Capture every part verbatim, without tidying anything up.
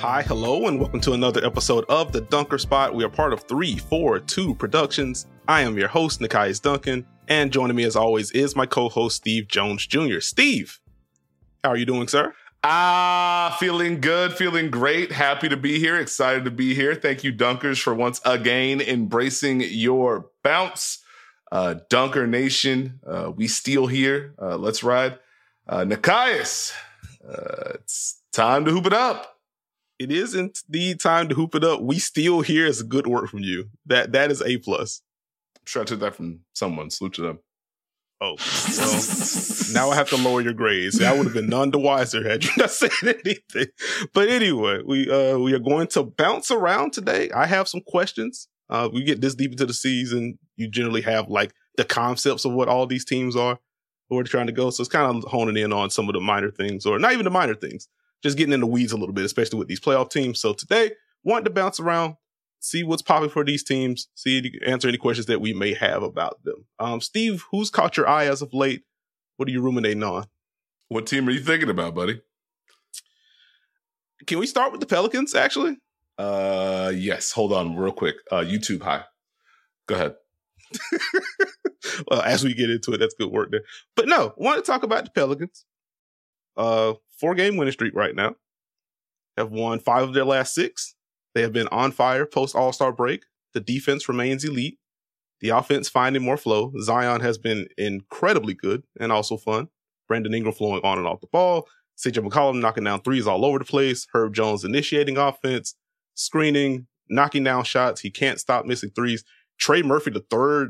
Hi, hello, and welcome to another episode of The Dunker Spot. We are part of three four two Productions. I am your host, Nekias Duncan, and joining me as always is my co-host, Steve Jones Junior Steve, how are you doing, sir? Ah, feeling good, feeling great. Happy to be here, excited to be here. Thank you, Dunkers, for once again embracing your bounce. Uh, Dunker Nation, uh, we steal here. Uh, let's ride. Uh, Nekias, uh, it's time to hoop it up. It is indeed time to hoop it up. We still hear is a good word from you. That That is A+. plus. I'm sure I took that from someone. Salute to them. Oh, well, now I have to lower your grades. I would have been none the wiser had you not said anything. But anyway, we uh, we are going to bounce around today. I have some questions. Uh, we get this deep into the season, you generally have like the concepts of what all these teams are, where they're trying to go. So it's kind of honing in on some of the minor things, or not even the minor things, just getting in the weeds a little bit, especially with these playoff teams. So today, wanted to bounce around, see what's popping for these teams, see if you can answer any questions that we may have about them. Um, Steve, who's caught your eye as of late? What are you ruminating on? What team are you thinking about, buddy? Can we start with the Pelicans, actually? Uh, yes. Hold on real quick. Uh, YouTube, hi. Go ahead. Well, as we get into it, that's good work there. But no, want to talk about the Pelicans. Uh, four-game winning streak right now. Have won five of their last six. They have been on fire post All-Star break. The defense remains elite. The offense finding more flow. Zion has been incredibly good and also fun. Brandon Ingram flowing on and off the ball. C J McCollum knocking down threes all over the place. Herb Jones initiating offense, screening, knocking down shots. He can't stop missing threes. Trey Murphy the third.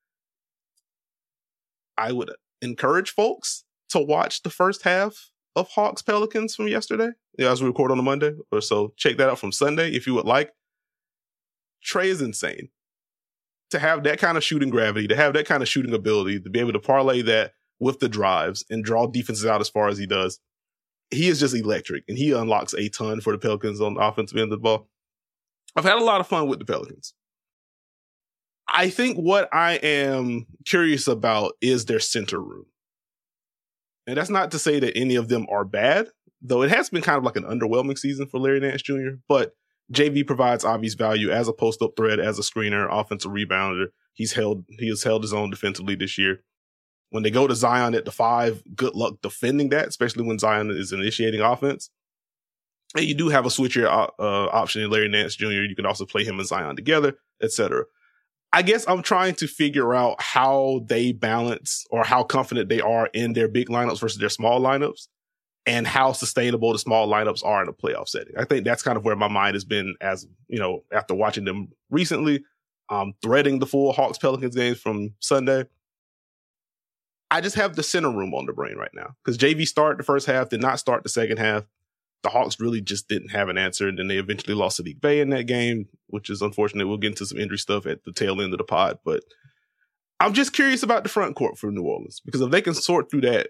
I would encourage folks to watch the first half of Hawks Pelicans from yesterday. Yeah, as we record on a Monday or so. Check that out from Sunday if you would like. Trey is insane. To have that kind of shooting gravity, to have that kind of shooting ability, to be able to parlay that with the drives and draw defenses out as far as he does, he is just electric, and he unlocks a ton for the Pelicans on the offensive end of the ball. I've had a lot of fun with the Pelicans. I think what I am curious about is their center room. And that's not to say that any of them are bad, though it has been kind of like an underwhelming season for Larry Nance Junior But J V provides obvious value as a post-up threat, as a screener, offensive rebounder. He's held, he has held his own defensively this year. When they go to Zion at the five, good luck defending that, especially when Zion is initiating offense. And you do have a switcher uh, option in Larry Nance Junior You can also play him and Zion together, et cetera. I guess I'm trying to figure out how they balance or how confident they are in their big lineups versus their small lineups, and how sustainable the small lineups are in a playoff setting. I think that's kind of where my mind has been as, you know, after watching them recently, um, threading the full Hawks Pelicans games from Sunday. I just have the center room on the brain right now because J V started the first half, did not start the second half. The Hawks really just didn't have an answer, and then they eventually lost to Sadiq Bey in that game, which is unfortunate. We'll get into some injury stuff at the tail end of the pod, but I'm just curious about the front court for New Orleans, because if they can sort through that,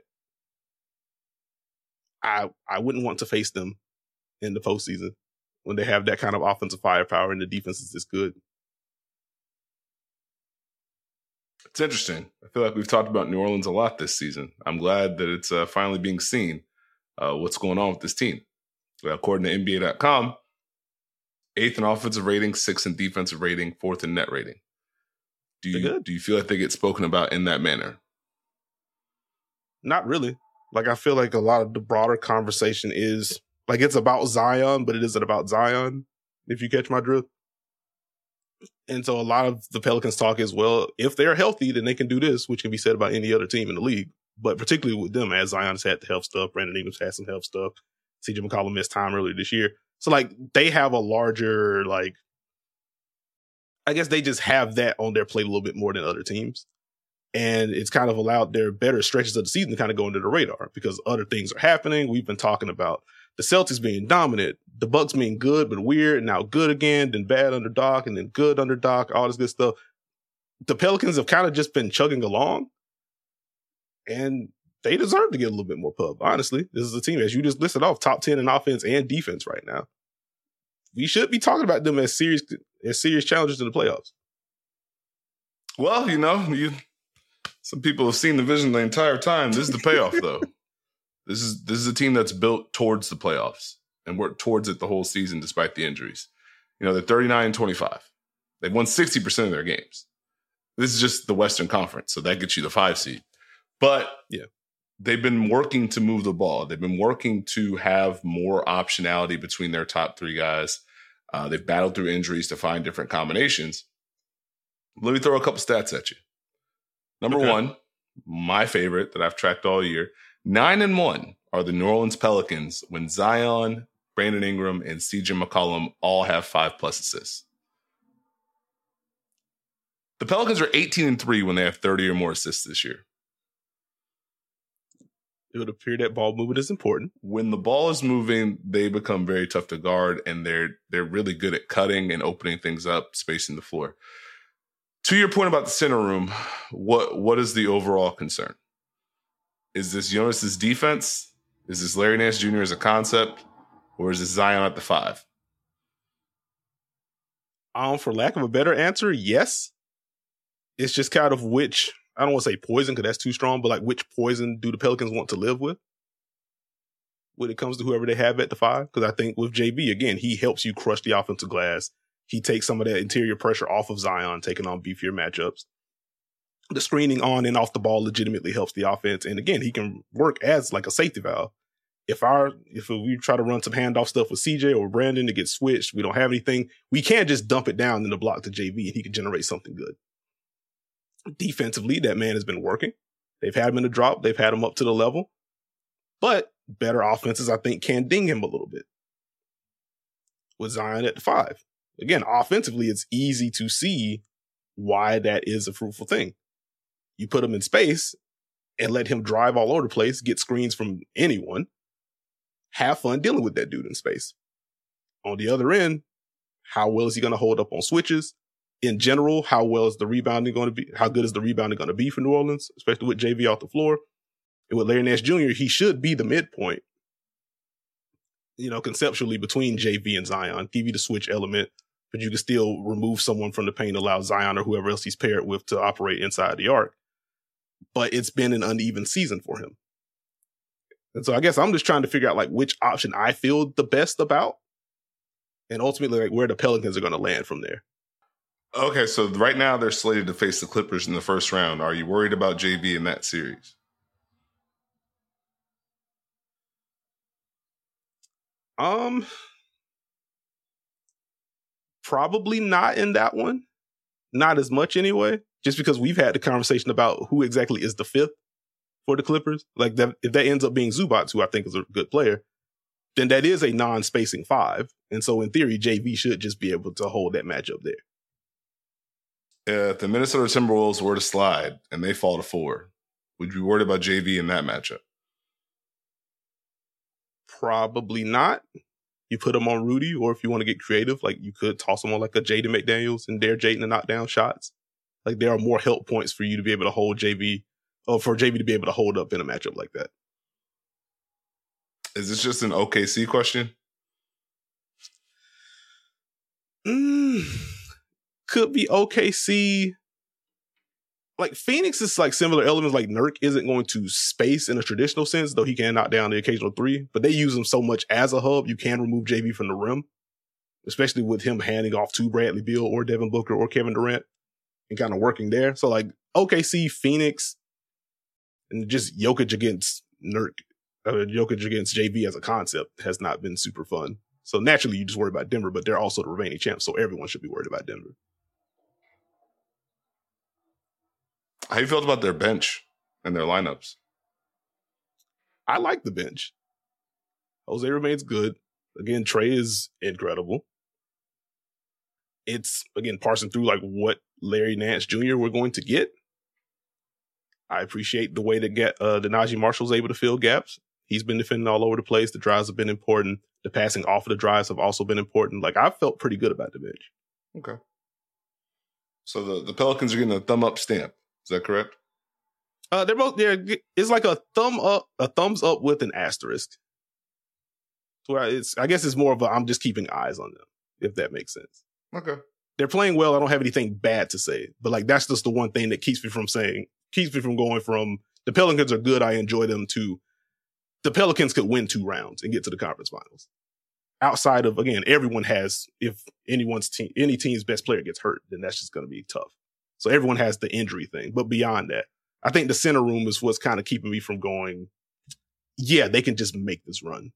I I wouldn't want to face them in the postseason when they have that kind of offensive firepower and the defense is this good. It's interesting. I feel like we've talked about New Orleans a lot this season. I'm glad that it's uh, finally being seen uh, what's going on with this team. According to N B A dot com, eighth in offensive rating, sixth in defensive rating, fourth in net rating. Do you do you feel like they get spoken about in that manner? Not really. Like, I feel like a lot of the broader conversation is like it's about Zion, but it isn't about Zion, if you catch my drift. And so a lot of the Pelicans talk is, well, if they're healthy, then they can do this, which can be said about any other team in the league. But particularly with them, as Zion has had the health stuff, Brandon Ingram's had some health stuff. C J McCollum missed time earlier this year. So, like, they have a larger, like, I guess they just have that on their plate a little bit more than other teams. And it's kind of allowed their better stretches of the season to kind of go under the radar because other things are happening. We've been talking about the Celtics being dominant, the Bucks being good but weird, and now good again, then bad under Doc, and then good under Doc, all this good stuff. The Pelicans have kind of just been chugging along, and they deserve to get a little bit more pub. Honestly, this is a team, as you just listed off, top ten in offense and defense right now. We should be talking about them as serious, as serious challenges in the playoffs. Well, you know, you some people have seen the vision the entire time. This is the payoff, though. This is this is a team that's built towards the playoffs. and worked towards it the whole season despite the injuries. You know, they're thirty-nine and twenty-five. They've won sixty percent of their games. This is just the Western Conference, so that gets you the five seed. But yeah, they've been working to move the ball. They've been working to have more optionality between their top three guys. Uh, they've battled through injuries to find different combinations. Let me throw a couple stats at you. Number okay. one, my favorite that I've tracked all year, nine and one are the New Orleans Pelicans when Zion, Brandon Ingram, and C J McCollum all have five plus assists. The Pelicans are eighteen and three when they have thirty or more assists this year. It would appear that ball movement is important. When the ball is moving, they become very tough to guard, and they're they're really good at cutting and opening things up, spacing the floor. To your point about the center room, what what is the overall concern? Is this Jonas's defense? Is this Larry Nance Junior as a concept? Or is this Zion at the five? Um, for lack of a better answer, yes. It's just kind of which, I don't want to say poison because that's too strong, but like which poison do the Pelicans want to live with when it comes to whoever they have at the five? Because I think with J V, again, he helps you crush the offensive glass. He takes some of that interior pressure off of Zion, taking on beefier matchups. The screening on and off the ball legitimately helps the offense. And again, he can work as like a safety valve. If our if we try to run some handoff stuff with C J or Brandon to get switched, we don't have anything, we can't just dump it down in the block to J V and he can generate something good. Defensively, that man has been working. They've had him in the drop. They've had him up to the level. But better offenses, I think, can ding him a little bit. With Zion at the five. Again, offensively, it's easy to see why that is a fruitful thing. You put him in space and let him drive all over the place, get screens from anyone. Have fun dealing with that dude in space. On the other end, how well is he going to hold up on switches? In general, how well is the rebounding going to be? How good is the rebounding going to be for New Orleans, especially with J V off the floor? And with Larry Nance Junior, he should be the midpoint, you know, conceptually between J V and Zion, give you the switch element, but you can still remove someone from the paint, allow Zion or whoever else he's paired with to operate inside the arc. But it's been an uneven season for him. And so I guess I'm just trying to figure out like which option I feel the best about and ultimately like where the Pelicans are going to land from there. Okay, so right now they're slated to face the Clippers in the first round. Are you worried about J V in that series? Um, probably not in that one. Not as much anyway, just because we've had the conversation about who exactly is the fifth for the Clippers. Like that, if that ends up being Zubac, who I think is a good player, then that is a non-spacing five. And so in theory, J V should just be able to hold that matchup there. If the Minnesota Timberwolves were to slide and they fall to four, would you be worried about J V in that matchup? Probably not. You put him on Rudy, or if you want to get creative, like you could toss him on like a Jaden McDaniels and dare Jaden to knock down shots. Like there are more help points for you to be able to hold J V, or for J V to be able to hold up in a matchup like that. Is this just an O K C question? Mm, could be O K C. Like Phoenix is like similar elements. Like Nurk isn't going to space in a traditional sense, though he can knock down the occasional three. But they use him so much as a hub, you can remove J V from the rim, especially with him handing off to Bradley Beal or Devin Booker or Kevin Durant and kind of working there. So like O K C, Phoenix, and just Jokic against Nurk, uh, Jokic against J V as a concept has not been super fun. So naturally, you just worry about Denver, but they're also the reigning champs, so everyone should be worried about Denver. How you felt about their bench and their lineups? I like the bench. Jose remains good. Again, Trey is incredible. It's, again, parsing through like what Larry Nance Junior we're going to get. I appreciate the way that get, uh, that Najee Marshall's able to fill gaps. He's been defending all over the place. The drives have been important. The passing off of the drives have also been important. Like, I felt pretty good about the bench. Okay. So the, the Pelicans are getting a thumb up stamp. Is that correct? Uh, they're both there. It's like a thumb up, a thumbs up with an asterisk. Where it's, I guess it's more of a, I'm just keeping eyes on them, if that makes sense. Okay. They're playing well. I don't have anything bad to say, but like, that's just the one thing that keeps me from saying, keeps me from going from the Pelicans are good, I enjoy them, to the Pelicans could win two rounds and get to the conference finals. outside of, again, everyone has, if anyone's team, any team's best player gets hurt, then that's just going to be tough. So everyone has the injury thing. But beyond that, I think the center room is what's kind of keeping me from going, yeah, they can just make this run.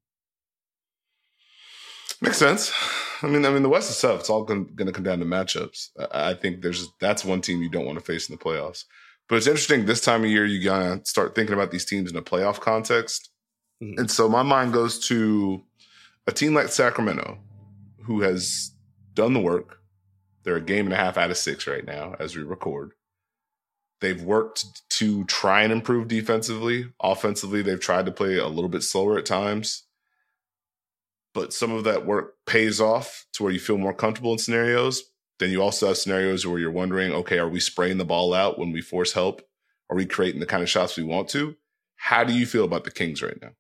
Makes sense. I mean, I mean, the West is tough. It's all going to come down to matchups. I think there's that's one team you don't want to face in the playoffs. But it's interesting, this time of year, you got to start thinking about these teams in a playoff context. Mm-hmm. And so my mind goes to a team like Sacramento, who has done the work. They're a game and a half out of six right now as we record. They've worked to try and improve defensively. Offensively, they've tried to play a little bit slower at times. But some of that work pays off to where you feel more comfortable in scenarios. Then you also have scenarios where you're wondering, okay, are we spraying the ball out when we force help? Are we creating the kind of shots we want to? How do you feel about the Kings right now?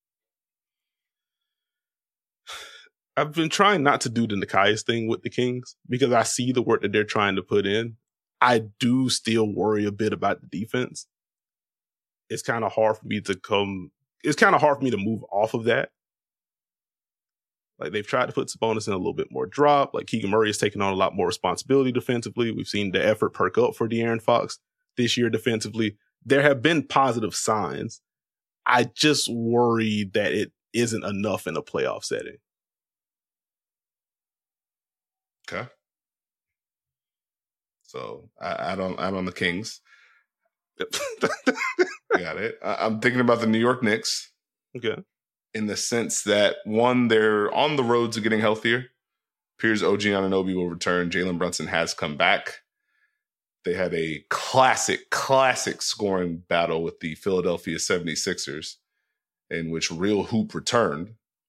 I've been trying not to do the Nekias thing with the Kings because I see the work that they're trying to put in. I do still worry a bit about the defense. It's kind of hard for me to come, it's kind of hard for me to move off of that. Like, they've tried to put Sabonis in a little bit more drop. Like, Keegan Murray has taken on a lot more responsibility defensively. We've seen the effort perk up for De'Aaron Fox this year defensively. There have been positive signs. I just worry that it isn't enough in a playoff setting. Okay. So I, I don't, I'm on the Kings. Got it. I, I'm thinking about the New York Knicks. Okay. In the sense that, one, they're on the road to getting healthier. Appears O G Anunoby will return. Jalen Brunson has come back. They had a classic, classic scoring battle with the Philadelphia seventy-sixers in which Real Hoop returned.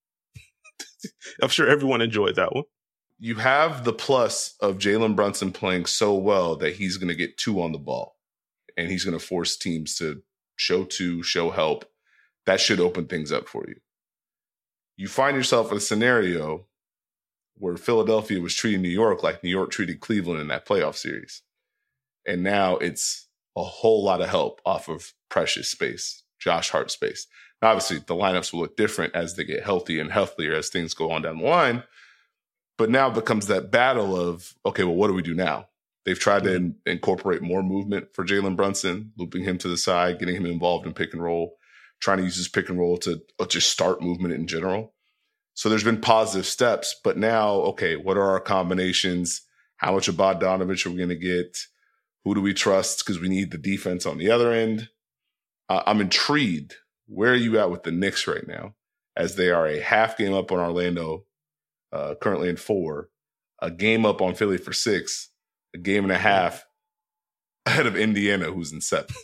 I'm sure everyone enjoyed that one. You have the plus of Jalen Brunson playing so well that he's going to get two on the ball. And he's going to force teams to show two, show help. That should open things up for you. You find yourself in a scenario where Philadelphia was treating New York like New York treated Cleveland in that playoff series. And now it's a whole lot of help off of Precious space, Josh Hart space. Now, obviously, the lineups will look different as they get healthy and healthier as things go on down the line. But now it becomes that battle of, okay, well, what do we do now? They've tried to in- incorporate more movement for Jalen Brunson, looping him to the side, getting him involved in pick and roll, trying to use his pick and roll to just start movement in general. So there's been positive steps, but now, okay, what are our combinations? How much of Bogdanovich are we going to get? Who do we trust? Because we need the defense on the other end. Uh, I'm intrigued. Where are you at with the Knicks right now? As they are a half game up on Orlando, uh, currently in four, a game up on Philly for six, a game and a half ahead of Indiana, who's in seven.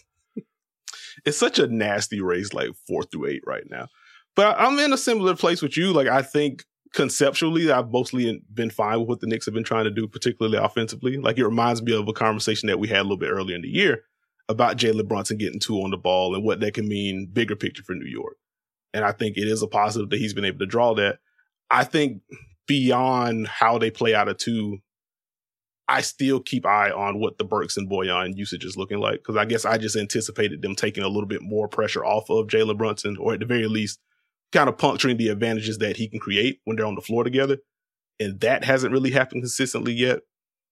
It's such a nasty race, like four through eight right now. But I'm in a similar place with you. Like, I think conceptually, I've mostly been fine with what the Knicks have been trying to do, particularly offensively. Like, it reminds me of a conversation that we had a little bit earlier in the year about Jalen Brunson getting two on the ball and what that can mean bigger picture for New York. And I think it is a positive that he's been able to draw that. I think beyond how they play out of two, I still keep eye on what the Burks and Bojan usage is looking like, because I guess I just anticipated them taking a little bit more pressure off of Jalen Brunson, or at the very least, kind of puncturing the advantages that he can create when they're on the floor together. And that hasn't really happened consistently yet.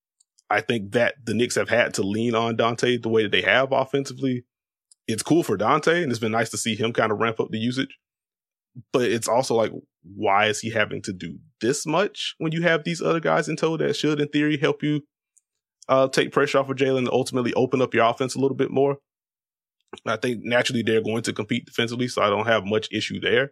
I think that the Knicks have had to lean on Dante the way that they have offensively. It's cool for Dante, and it's been nice to see him kind of ramp up the usage. But it's also like, why is he having to do this much when you have these other guys in tow that should, in theory, help you uh, take pressure off of Jalen and ultimately open up your offense a little bit more? I think naturally they're going to compete defensively, so I don't have much issue there.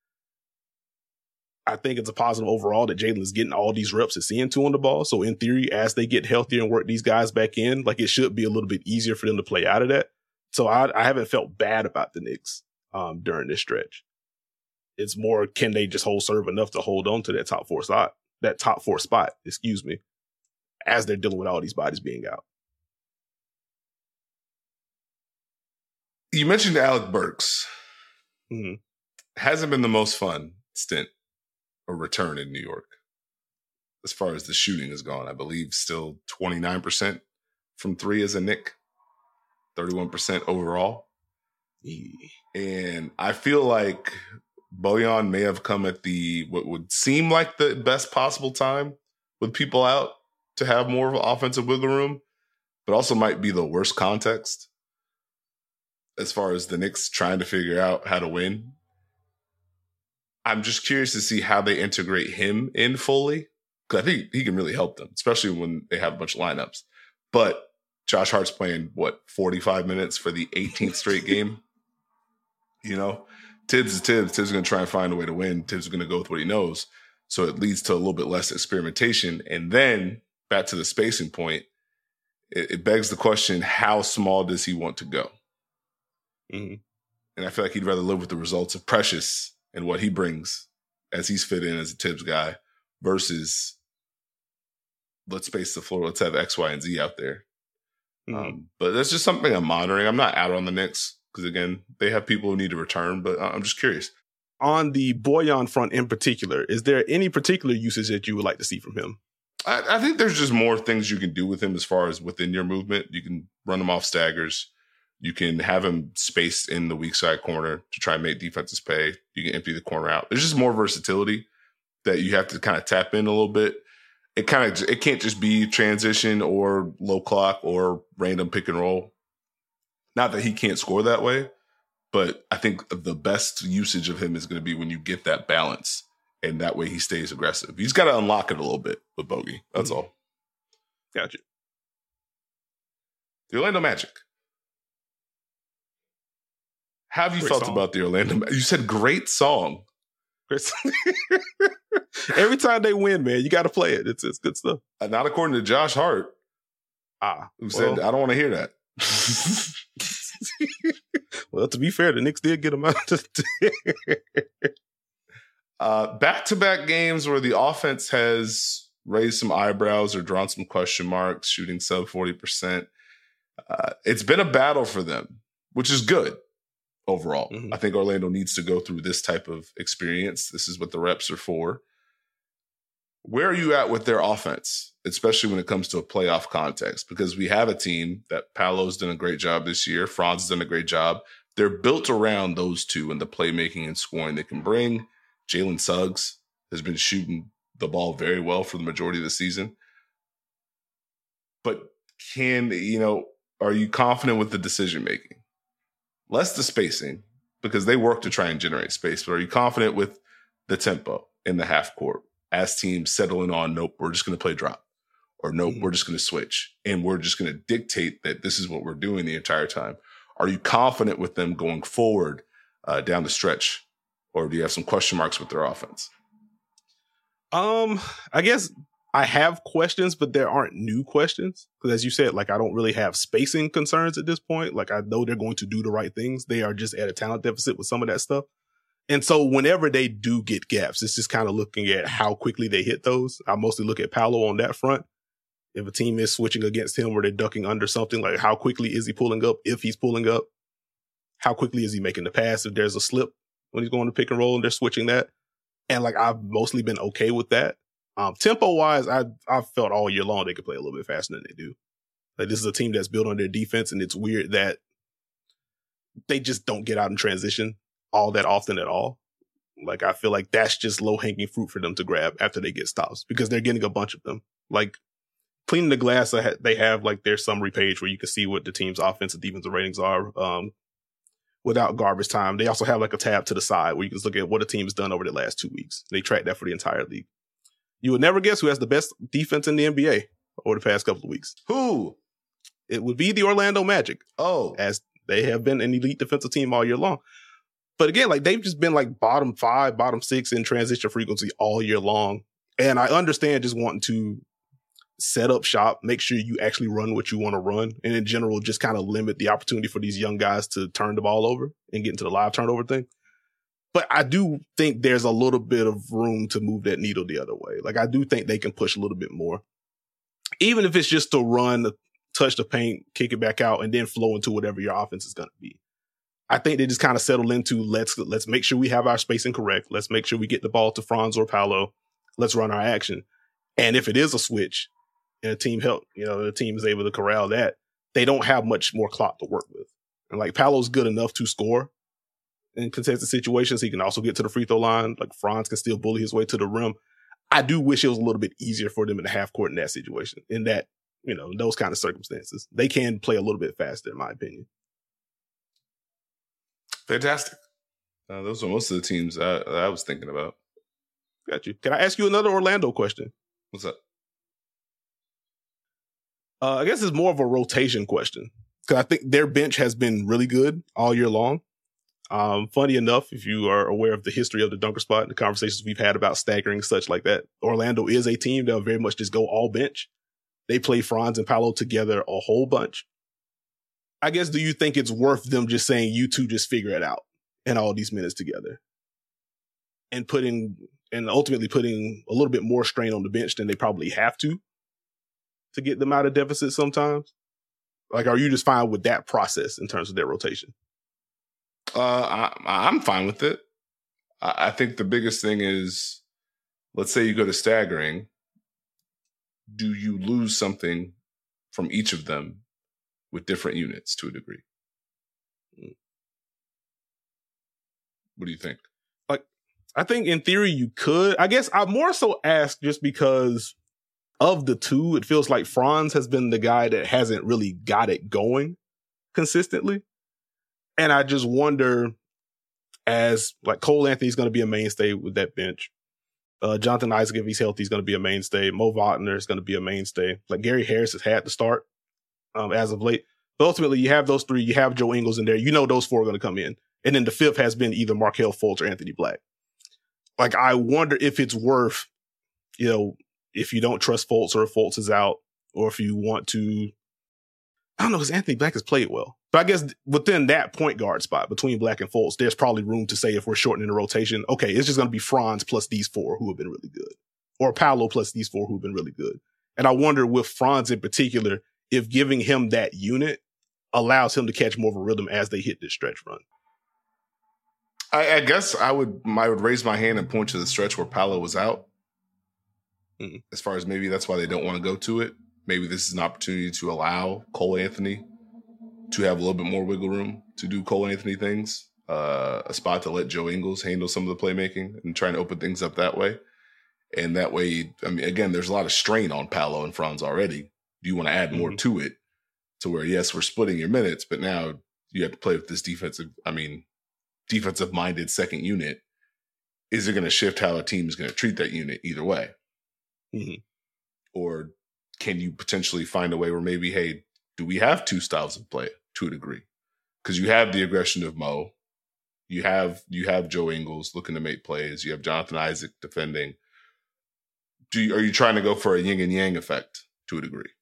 I think it's a positive overall that Jalen is getting all these reps at seeing two on the ball. So in theory, as they get healthier and work these guys back in, like, it should be a little bit easier for them to play out of that. So I, I haven't felt bad about the Knicks um, during this stretch. It's more, can they just hold serve enough to hold on to that top four spot, that top four spot, excuse me, as they're dealing with all these bodies being out. You mentioned Alec Burks. Mm-hmm. Hasn't been the most fun stint or return in New York as far as the shooting has gone. I believe still twenty-nine percent from three as a Knick, thirty-one percent overall. And I feel like Bojan may have come at the what would seem like the best possible time with people out to have more of an offensive wiggle room, but also might be the worst context as far as the Knicks trying to figure out how to win. I'm just curious to see how they integrate him in fully, because I think he can really help them, especially when they have a bunch of lineups. But Josh Hart's playing, what, forty-five minutes for the eighteenth straight game? You know, Tibbs is Tibbs. Tibbs is going to try and find a way to win. Tibbs is going to go with what he knows. So it leads to a little bit less experimentation. And then back to the spacing point, it, it begs the question, how small does he want to go? Mm-hmm. And I feel like he'd rather live with the results of Precious and what he brings as he's fit in as a Tibbs guy versus let's space the floor. Let's have X, Y, and Z out there. Mm-hmm. Um, but that's just something I'm monitoring. I'm not out on the Knicks because, again, they have people who need to return, but I'm just curious. On the Bojan front in particular, is there any particular usage that you would like to see from him? I, I think there's just more things you can do with him as far as within your movement. You can run him off staggers. You can have him spaced in the weak side corner to try and make defenses pay. You can empty the corner out. There's just more versatility that you have to kind of tap in a little bit. It kind of it can't just be transition or low clock or random pick and roll. Not that he can't score that way, but I think the best usage of him is going to be when you get that balance, and that way he stays aggressive. He's got to unlock it a little bit with Bogey. That's mm-hmm. all. Gotcha. The Orlando Magic. How have you great felt song. About the Orlando Magic? You said great song. Great song. Every time they win, man, you got to play it. It's it's good stuff. Uh, not according to Josh Hart. Ah, who well, said, I don't want to hear that. Well, to be fair, the Knicks did get him out. uh, back-to-back games where the offense has raised some eyebrows or drawn some question marks, shooting sub forty percent. Uh, it's been a battle for them, which is good overall. Mm-hmm. I think Orlando needs to go through this type of experience. This is what the reps are for. Where are you at with their offense, especially when it comes to a playoff context? Because we have a team that Paolo's done a great job this year. Franz has done a great job. They're built around those two and the playmaking and scoring they can bring. Jalen Suggs has been shooting the ball very well for the majority of the season. But can, you know, are you confident with the decision-making? Less the spacing, because they work to try and generate space. But are you confident with the tempo in the half court? As teams settling on, nope, we're just going to play drop. Or nope, mm-hmm. we're just going to switch. And we're just going to dictate that this is what we're doing the entire time. Are you confident with them going forward uh, down the stretch? Or do you have some question marks with their offense? Um, I guess I have questions, but there aren't new questions. Because as you said, like I don't really have spacing concerns at this point. Like I know they're going to do the right things. They are just at a talent deficit with some of that stuff. And so whenever they do get gaps, it's just kind of looking at how quickly they hit those. I mostly look at Paolo on that front. If a team is switching against him or they're ducking under something, like how quickly is he pulling up? If he's pulling up, how quickly is he making the pass? If there's a slip when he's going to pick and roll and they're switching that. And like, I've mostly been okay with that. Um, tempo wise, I, I've felt all year long they could play a little bit faster than they do. Like this is a team that's built on their defense, and it's weird that they just don't get out in transition all that often at all. Like, I feel like that's just low hanging fruit for them to grab after they get stops because they're getting a bunch of them. Like cleaning the glass, they have like their summary page where you can see what the team's offensive defensive ratings are um, without garbage time. They also have like a tab to the side where you can look at what a team's done over the last two weeks. They track that for the entire league. You would never guess who has the best defense in the N B A over the past couple of weeks. Who? It would be the Orlando Magic. Oh. As they have been an elite defensive team all year long. But again, like they've just been like bottom five, bottom six in transition frequency all year long. And I understand just wanting to set up shop, make sure you actually run what you want to run. And in general, just kind of limit the opportunity for these young guys to turn the ball over and get into the live turnover thing. But I do think there's a little bit of room to move that needle the other way. Like I do think they can push a little bit more, even if it's just to run, touch the paint, kick it back out, and then flow into whatever your offense is going to be. I think they just kind of settle into let's let's make sure we have our spacing correct. Let's make sure we get the ball to Franz or Paolo. Let's run our action. And if it is a switch and a team help, you know, the team is able to corral that, they don't have much more clock to work with. And like Paolo's good enough to score, in contested situations. He can also get to the free throw line. Like Franz can still bully his way to the rim. I do wish it was a little bit easier for them in the half court in that situation, in that, you know, those kind of circumstances. They can play a little bit faster, in my opinion. Fantastic. Uh, those are most of the teams I, I was thinking about. Got you. Can I ask you another Orlando question? What's up? Uh, I guess it's more of a rotation question, because I think their bench has been really good all year long. Um, funny enough, if you are aware of the history of the dunker spot and the conversations we've had about staggering and such like that, Orlando is a team that will very much just go all bench. They play Franz and Paolo together a whole bunch. I guess, do you think it's worth them just saying, you two just figure it out and all these minutes together, and putting, and ultimately putting a little bit more strain on the bench than they probably have to, to get them out of deficit sometimes? Like, are you just fine with that process in terms of their rotation? Uh, I, I'm fine with it. I, I think the biggest thing is, let's say you go to staggering. Do you lose something from each of them with different units to a degree? What do you think? Like, I think in theory you could. I guess I more so ask just because of the two, it feels like Franz has been the guy that hasn't really got it going consistently. And I just wonder, as like Cole Anthony's going to be a mainstay with that bench. Uh, Jonathan Isaac, if he's healthy, is going to be a mainstay. Mo Wagner is going to be a mainstay. Like Gary Harris has had to start um, as of late. But ultimately, you have those three. You have Joe Ingles in there. You know those four are going to come in. And then the fifth has been either Markelle Fultz or Anthony Black. Like, I wonder if it's worth, you know, if you don't trust Fultz or if Fultz is out, or if you want to, I don't know, because Anthony Black has played well. But I guess within that point guard spot between Black and Fultz, there's probably room to say, if we're shortening the rotation, okay, it's just going to be Franz plus these four who have been really good, or Paolo plus these four who have been really good. And I wonder with Franz in particular, if giving him that unit allows him to catch more of a rhythm as they hit this stretch run. I, I guess I would I would raise my hand and point to the stretch where Paolo was out. Mm-hmm. As far as maybe that's why they don't want to go to it. Maybe this is an opportunity to allow Cole Anthony to have a little bit more wiggle room to do Cole Anthony things. Uh, a spot to let Joe Ingles handle some of the playmaking and trying to open things up that way. And that way, I mean, again, there's a lot of strain on Paolo and Franz already. Do you want to add mm-hmm. more to it to where, yes, we're splitting your minutes, but now you have to play with this defensive, I mean, defensive-minded second unit. Is it going to shift how a team is going to treat that unit either way? Mm-hmm. Or can you potentially find a way where maybe, hey, do we have two styles of play to a degree? Because you have the aggression of Mo. You have you have Joe Ingles looking to make plays. You have Jonathan Isaac defending. Do you, are you trying to go for a yin and yang effect to a degree?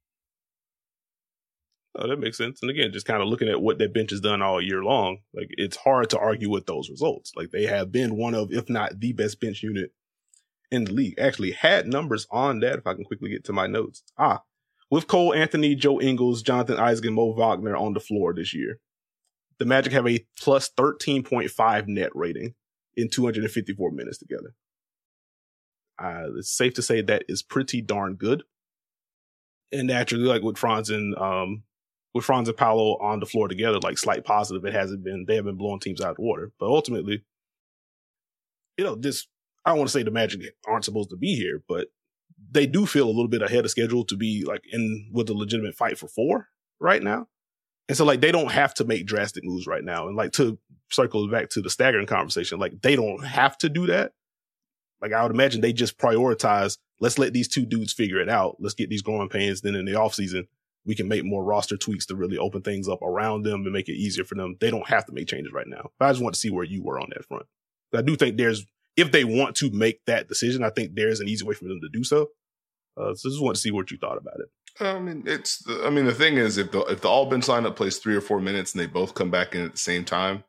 Oh, that makes sense. And again, just kind of looking at what that bench has done all year long, like it's hard to argue with those results. Like they have been one of, if not the best bench unit in the league. Actually had numbers on that, if I can quickly get to my notes. Ah, with Cole Anthony, Joe Ingles, Jonathan Isaac, and Mo Wagner on the floor this year, the Magic have a plus thirteen point five net rating in two hundred fifty-four minutes together. Uh, it's safe to say that is pretty darn good. And naturally, like with Franz and um, with Franz and Paolo on the floor together, like slight positive, it hasn't been, they haven't blown teams out of the water. But ultimately, you know, this, I don't want to say the Magic aren't supposed to be here, but they do feel a little bit ahead of schedule to be like in with a legitimate fight for four right now. And so like, they don't have to make drastic moves right now. And like to circle back to the staggering conversation, like they don't have to do that. Like I would imagine they just prioritize, let's let these two dudes figure it out. Let's get these growing pains. Then in the offseason, we can make more roster tweaks to really open things up around them and make it easier for them. They don't have to make changes right now. But I just want to see where you were on that front. I do think there's, if they want to make that decision, I think there's an easy way for them to do so. Uh, so I just want to see what you thought about it. I mean, it's, the, I mean, the thing is, if the, if the all bench lineup plays three or four minutes and they both come back in at the same time.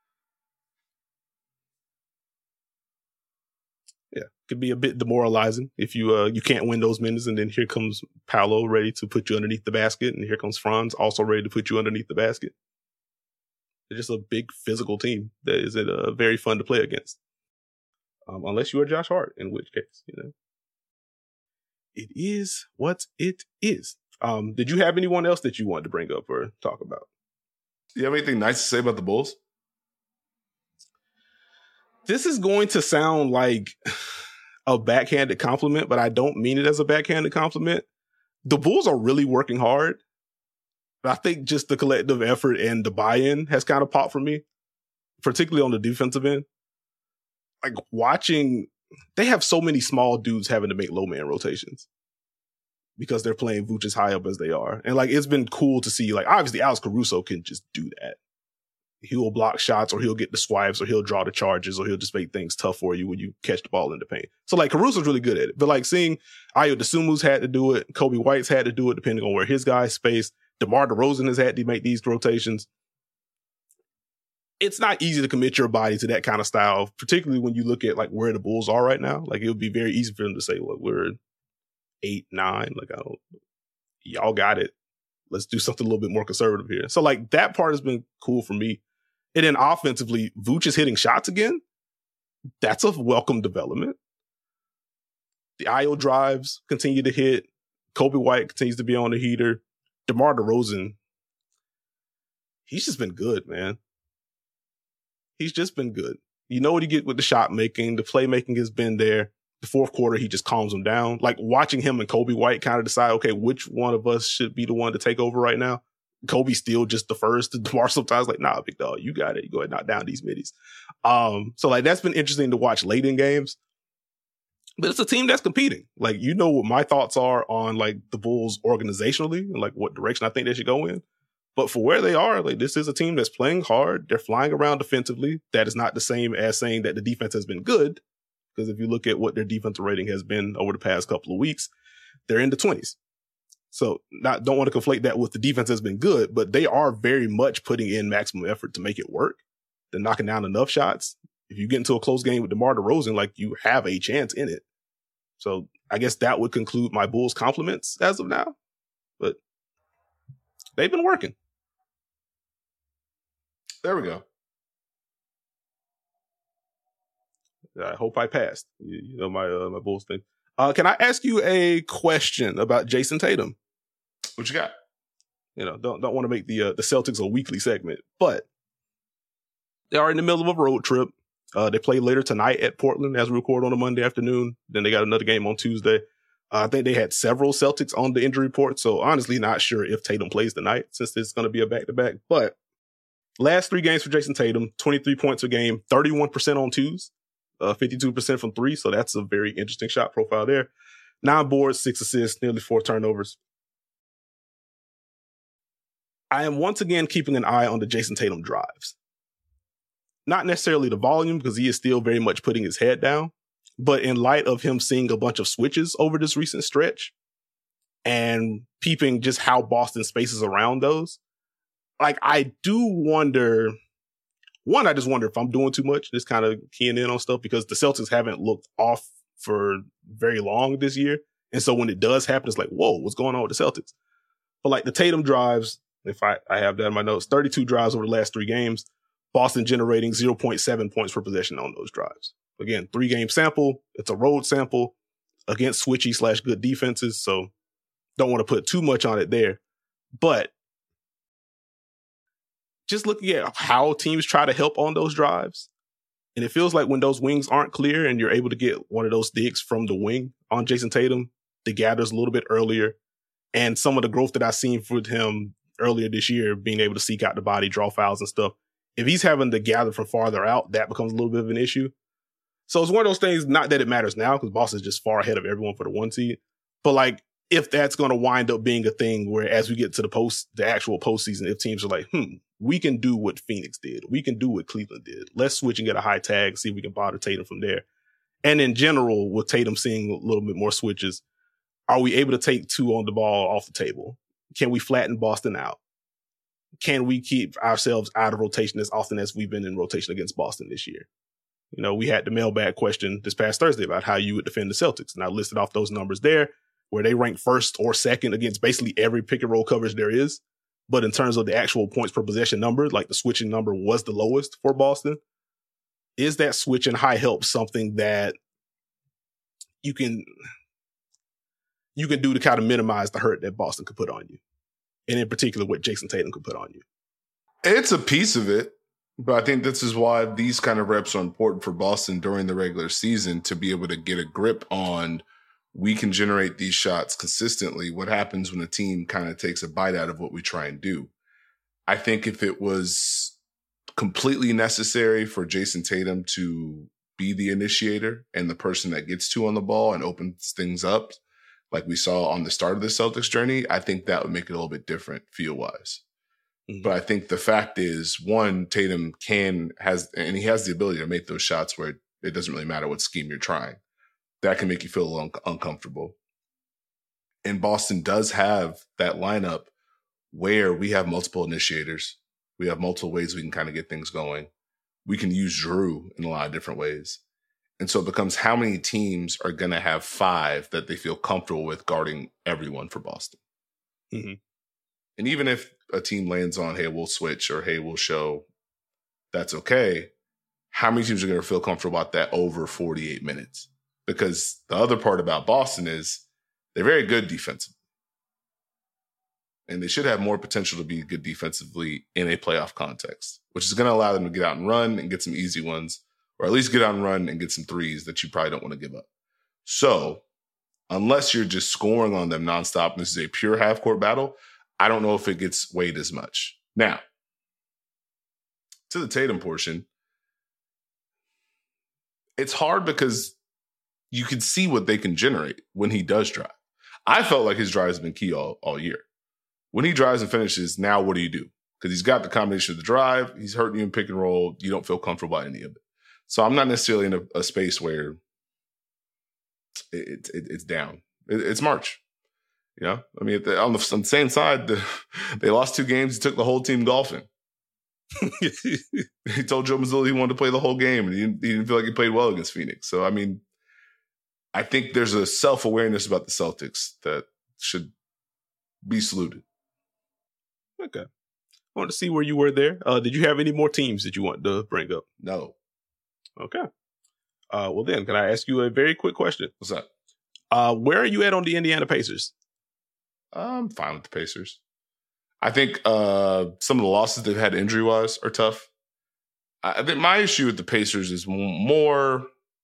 Yeah, could be a bit demoralizing if you uh you can't win those minutes, and then here comes Paolo ready to put you underneath the basket, and here comes Franz also ready to put you underneath the basket. They're just a big physical team that is uh, very fun to play against, um, unless you are Josh Hart, in which case, you know, it is what it is. Um, did you have anyone else that you wanted to bring up or talk about? Do you have anything nice to say about the Bulls? This is going to sound like a backhanded compliment, but I don't mean it as a backhanded compliment. The Bulls are really working hard. I think just the collective effort and the buy-in has kind of popped for me, particularly on the defensive end. Like watching, they have so many small dudes having to make low man rotations because they're playing Vooch as high up as they are. And like, it's been cool to see, like, obviously Alex Caruso can just do that. He'll block shots, or he'll get the swipes, or he'll draw the charges, or he'll just make things tough for you when you catch the ball in the paint. So like Caruso's really good at it. But like seeing Ayo Dosunmu's had to do it, Kobe White's had to do it depending on where his guys space. DeMar DeRozan has had to make these rotations. It's not easy to commit your body to that kind of style, particularly when you look at like where the Bulls are right now. Like it would be very easy for them to say, well, we're eight, nine. Like, I don't, y'all got it. Let's do something a little bit more conservative here. So like that part has been cool for me. And then offensively, Vooch is hitting shots again. That's a welcome development. The Ayo drives continue to hit. Kobe White continues to be on the heater. DeMar DeRozan, he's just been good, man. He's just been good. You know what you get with the shot making. The playmaking has been there. The fourth quarter, he just calms them down. Like watching him and Kobe White kind of decide, okay, which one of us should be the one to take over right now? Kobe's still just the first. DeMar sometimes like, nah, big dog, you got it. You go ahead and knock down these middies. Um, so like that's been interesting to watch late in games. But it's a team that's competing. Like, you know what my thoughts are on like the Bulls organizationally and like what direction I think they should go in. But for where they are, like this is a team that's playing hard. They're flying around defensively. That is not the same as saying that the defense has been good. Because if you look at what their defensive rating has been over the past couple of weeks, they're in the twenties. So not don't want to conflate that with the defense has been good, but they are very much putting in maximum effort to make it work. They're knocking down enough shots. If you get into a close game with DeMar DeRozan, like you have a chance in it. So I guess that would conclude my Bulls compliments as of now. But they've been working. There we go. I hope I passed. You, you know my uh, my Bulls thing. Uh, can I ask you a question about Jason Tatum? What you got? You know, don't don't want to make the uh, the Celtics a weekly segment, but they are in the middle of a road trip. Uh, they play later tonight at Portland as we record on a Monday afternoon. Then they got another game on Tuesday. Uh, I think they had several Celtics on the injury report, so honestly, not sure if Tatum plays tonight since it's going to be a back to back. But last three games for Jason Tatum: twenty-three points a game, thirty-one percent on twos. Uh, fifty-two percent from three, so that's a very interesting shot profile there. Nine boards, six assists, nearly four turnovers. I am once again keeping an eye on the Jason Tatum drives. Not necessarily the volume, because he is still very much putting his head down, but in light of him seeing a bunch of switches over this recent stretch and peeping just how Boston spaces around those, like I do wonder... One, I just wonder if I'm doing too much, just kind of keying in on stuff because the Celtics haven't looked off for very long this year. And so when it does happen, it's like, whoa, what's going on with the Celtics? But like the Tatum drives, if I, I have that in my notes, thirty-two drives over the last three games, Boston generating zero point seven points per possession on those drives. Again, three game sample. It's a road sample against switchy slash good defenses. So don't want to put too much on it there. But just looking at how teams try to help on those drives, and it feels like when those wings aren't clear and you're able to get one of those digs from the wing on Jason Tatum, the gathers a little bit earlier, and some of the growth that I've seen for him earlier this year, being able to seek out the body, draw fouls and stuff, if he's having to gather from farther out, that becomes a little bit of an issue. So it's one of those things, not that it matters now, because Boston's just far ahead of everyone for the one seed, but like, if that's going to wind up being a thing where as we get to the post, the actual postseason, if teams are like, hmm, we can do what Phoenix did. We can do what Cleveland did. Let's switch and get a high tag, see if we can bother Tatum from there. And in general, with Tatum seeing a little bit more switches, are we able to take two on the ball off the table? Can we flatten Boston out? Can we keep ourselves out of rotation as often as we've been in rotation against Boston this year? You know, we had the mailbag question this past Thursday about how you would defend the Celtics. And I listed off those numbers there, where they rank first or second against basically every pick and roll coverage there is. But in terms of the actual points per possession number, like the switching number was the lowest for Boston. Is that switch and high help something that you can, you can do to kind of minimize the hurt that Boston could put on you? And in particular, what Jason Tatum could put on you? It's a piece of it, But I think this is why these kind of reps are important for Boston during the regular season, to be able to get a grip on, we can generate these shots consistently. What happens when a team kind of takes a bite out of what we try and do? I think if it was completely necessary for Jason Tatum to be the initiator and the person that gets to on the ball and opens things up, like we saw on the start of the Celtics journey, I think that would make it a little bit different feel-wise. Mm-hmm. But I think the fact is, one, Tatum can, has, and he has the ability to make those shots where it doesn't really matter what scheme you're trying. That can make you feel a little un- uncomfortable. And Boston does have that lineup where we have multiple initiators. We have multiple ways we can kind of get things going. We can use Jrue in a lot of different ways. And so it becomes, how many teams are going to have five that they feel comfortable with guarding everyone for Boston? Mm-hmm. And even if a team lands on, hey, we'll switch, or hey, we'll show, that's okay. How many teams are going to feel comfortable about that over forty-eight minutes? Because the other part about Boston is they're very good defensively. And they should have more potential to be good defensively in a playoff context, which is going to allow them to get out and run and get some easy ones, or at least get out and run and get some threes that you probably don't want to give up. So unless you're just scoring on them nonstop, and this is a pure half-court battle, I don't know if it gets weighed as much. Now, to the Tatum portion, it's hard because you can see what they can generate when he does drive. I felt like his drive has been key all, all year. When he drives and finishes, now what do you do? Because he's got the combination of the drive, he's hurting you in pick and roll, you don't feel comfortable by any of it. So I'm not necessarily in a, a space where it, it, it's down. It, it's March. You know, I mean, the, on, the, on the same side, the, they lost two games. He took the whole team golfing. He told Joe Mazzulla he wanted to play the whole game, and he didn't, he didn't feel like he played well against Phoenix. So, I mean, I think there's a self-awareness about the Celtics that should be saluted. Okay. I wanted to see where you were there. Uh, did you have any more teams that you want to bring up? No. Okay. Uh, well, then, can I ask you a very quick question? What's that? Uh, where are you at on the Indiana Pacers? I'm fine with the Pacers. I think uh, some of the losses they've had injury-wise are tough. I think my issue with the Pacers is more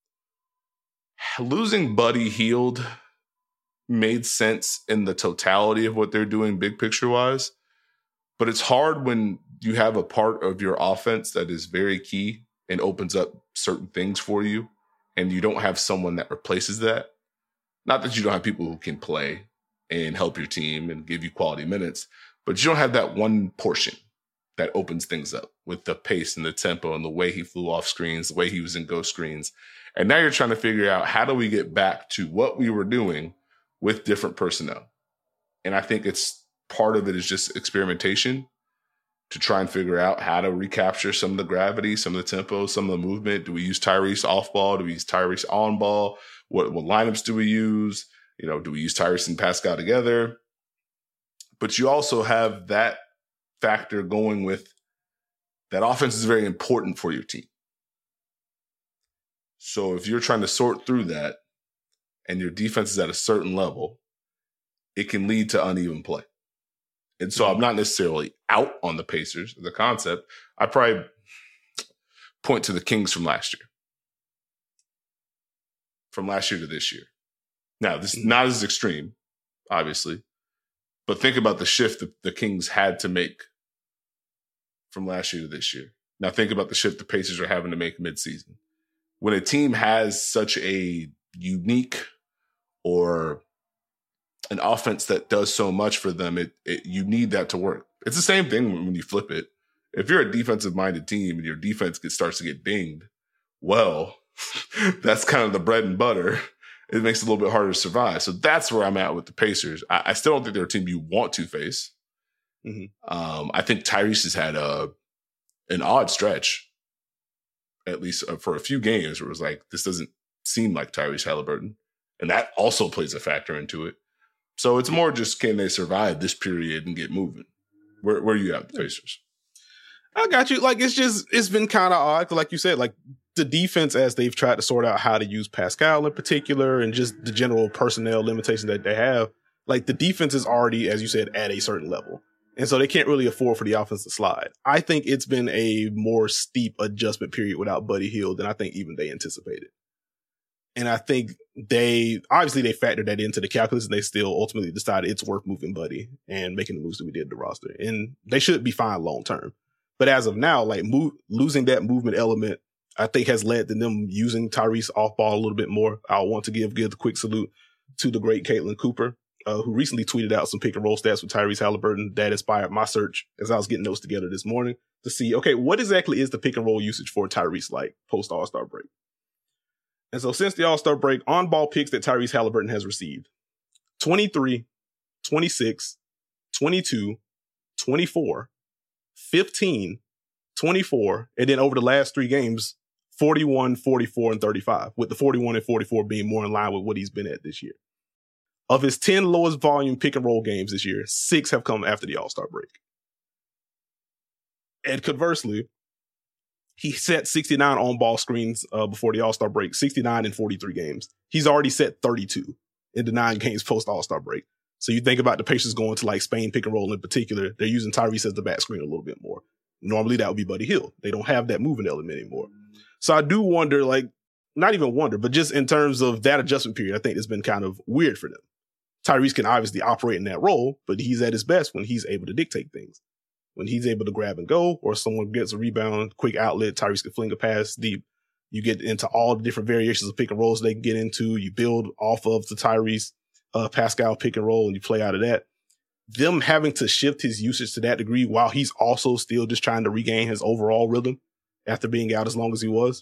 losing Buddy Hield made sense in the totality of what they're doing big picture-wise. But it's hard when you have a part of your offense that is very key and opens up certain things for you, and you don't have someone that replaces that. Not that you don't have people who can play and help your team and give you quality minutes, but you don't have that one portion that opens things up with the pace and the tempo and the way he flew off screens, the way he was in ghost screens. And now you're trying to figure out, how do we get back to what we were doing with different personnel? And I think it's part of it is just experimentation to try and figure out how to recapture some of the gravity, some of the tempo, some of the movement. Do we use Tyrese off ball? Do we use Tyrese on ball? What, what lineups do we use? You know, do we use Tyrese and Pascal together? But you also have that factor going with that offense is very important for your team. So if you're trying to sort through that and your defense is at a certain level, it can lead to uneven play. And so I'm not necessarily out on the Pacers, the concept. I probably point to the Kings from last year. From last year to this year. Now, this is not as extreme, obviously, but think about the shift that the Kings had to make from last year to this year. Now think about the shift the Pacers are having to make midseason. When a team has such a unique or an offense that does so much for them, it, it you need that to work. It's the same thing when, when you flip it. If you're a defensive-minded team and your defense gets, starts to get dinged, well, that's kind of the bread and butter. It makes it a little bit harder to survive. So that's where I'm at with the Pacers. I, I still don't think they're a team you want to face. Mm-hmm. Um, I think Tyrese has had a an odd stretch, at least for a few games, where it was like, this doesn't seem like Tyrese Halliburton. And that also plays a factor into it. So it's more just, can they survive this period and get moving? Where, where are you at with the Pacers? I got you. Like, it's just, it's been kind of odd. Like you said, like the defense, as they've tried to sort out how to use Pascal in particular and just the general personnel limitations that they have, like the defense is already, as you said, at a certain level. And so they can't really afford for the offense to slide. I think it's been a more steep adjustment period without Buddy Hield than I think even they anticipated. And I think they, obviously they factored that into the calculus and they still ultimately decided it's worth moving Buddy and making the moves that we did to the roster. And they should be fine long term. But as of now, like move, losing that movement element, I think has led to them using Tyrese off ball a little bit more. I want to give, give the quick salute to the great Caitlin Cooper, Uh, who recently tweeted out some pick and roll stats with Tyrese Halliburton that inspired my search as I was getting those together this morning to see, okay, what exactly is the pick and roll usage for Tyrese like post All-Star break? And so since the All-Star break, on-ball picks that Tyrese Halliburton has received, twenty-three, twenty-six, twenty-two, twenty-four, fifteen, twenty-four, and then over the last three games, forty-one, forty-four, and thirty-five, with the forty-one and forty-four being more in line with what he's been at this year. Of his ten lowest volume pick and roll games this year, six have come after the All-Star break. And conversely, he set sixty-nine on-ball screens uh, before the All-Star break, sixty-nine in forty-three games. He's already set thirty-two in the nine games post-All-Star break. So you think about the Pacers going to like Spain pick and roll in particular, they're using Tyrese as the back screen a little bit more. Normally that would be Buddy Hield. They don't have that moving element anymore. So I do wonder, like, not even wonder, but just in terms of that adjustment period, I think it's been kind of weird for them. Tyrese can obviously operate in that role, but he's at his best when he's able to dictate things. When he's able to grab and go, or someone gets a rebound, quick outlet, Tyrese can fling a pass deep. You get into all the different variations of pick and rolls they can get into. You build off of the Tyrese uh, Pascal pick and roll, and you play out of that. Them having to shift his usage to that degree while he's also still just trying to regain his overall rhythm after being out as long as he was,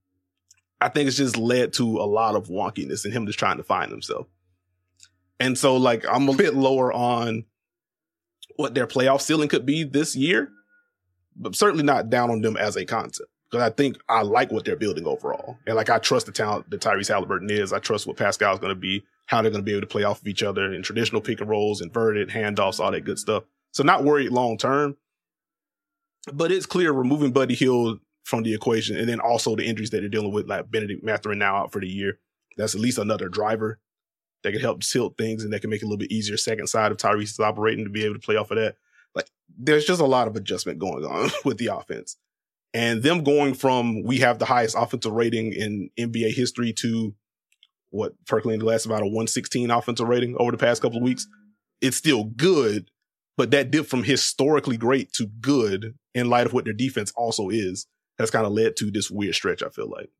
I think it's just led to a lot of wonkiness and him just trying to find himself. And so, like, I'm a bit lower on what their playoff ceiling could be this year, but certainly not down on them as a concept. Because I think I like what they're building overall. And, like, I trust the talent that Tyrese Halliburton is. I trust what Pascal is going to be, how they're going to be able to play off of each other in traditional pick and rolls, inverted, handoffs, all that good stuff. So not worried long term. But it's clear removing Buddy Hield from the equation, and then also the injuries that they're dealing with, like Benedict Mathurin now out for the year. That's at least another driver that can help tilt things and that can make it a little bit easier second side of Tyrese's operating to be able to play off of that. Like, there's just a lot of adjustment going on with the offense. And them going from, we have the highest offensive rating in N B A history to what percolating the last about a one sixteen offensive rating over the past couple of weeks. It's still good, but that dip from historically great to good in light of what their defense also is has kind of led to this weird stretch, I feel like.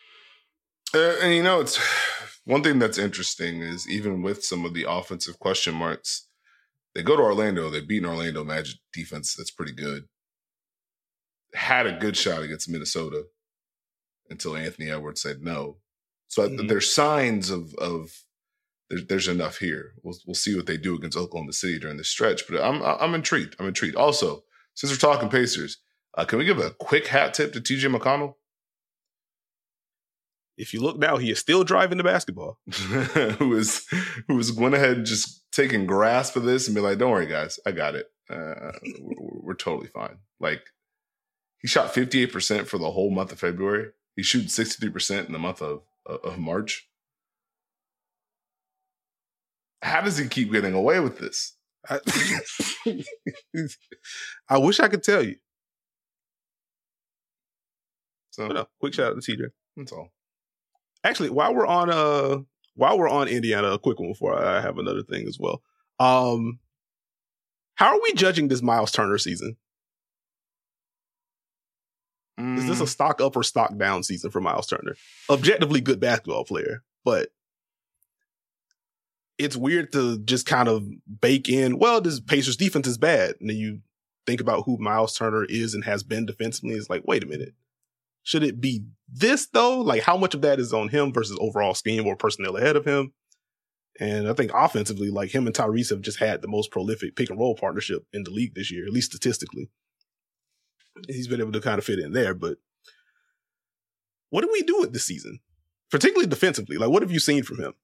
Uh, and, you know, it's one thing that's interesting is even with some of the offensive question marks, they go to Orlando, they beat an Orlando Magic defense that's pretty good. Had a good shot against Minnesota until Anthony Edwards said no. So mm-hmm. there's signs of of there's, there's enough here. We'll we'll see what they do against Oklahoma City during this stretch. But I'm I'm intrigued. I'm intrigued. Also, since we're talking Pacers, uh, can we give a quick hat tip to T J McConnell? If you look now, he is still driving the basketball. who is who is went ahead and just taking grasp of this and be like, "Don't worry, guys, I got it. Uh, we're, we're totally fine." Like, he shot fifty-eight percent for the whole month of February. He shoots sixty-three percent in the month of of March. How does he keep getting away with this? I, I wish I could tell you. So, no, quick shout out to T J. That's all. Actually, while we're on uh while we're on Indiana, a quick one before I have another thing as well. Um, how are we judging this Miles Turner season? Mm. Is this a stock up or stock down season for Miles Turner? Objectively good basketball player, but it's weird to just kind of bake in, well, this Pacers defense is bad. And then you think about who Miles Turner is and has been defensively. It's like, wait a minute. Should it be this, though? Like, how much of that is on him versus overall scheme or personnel ahead of him? And I think offensively, like, him and Tyrese have just had the most prolific pick and roll partnership in the league this year, at least statistically. He's been able to kind of fit in there. But what do we do with this season? Particularly defensively. Like, what have you seen from him?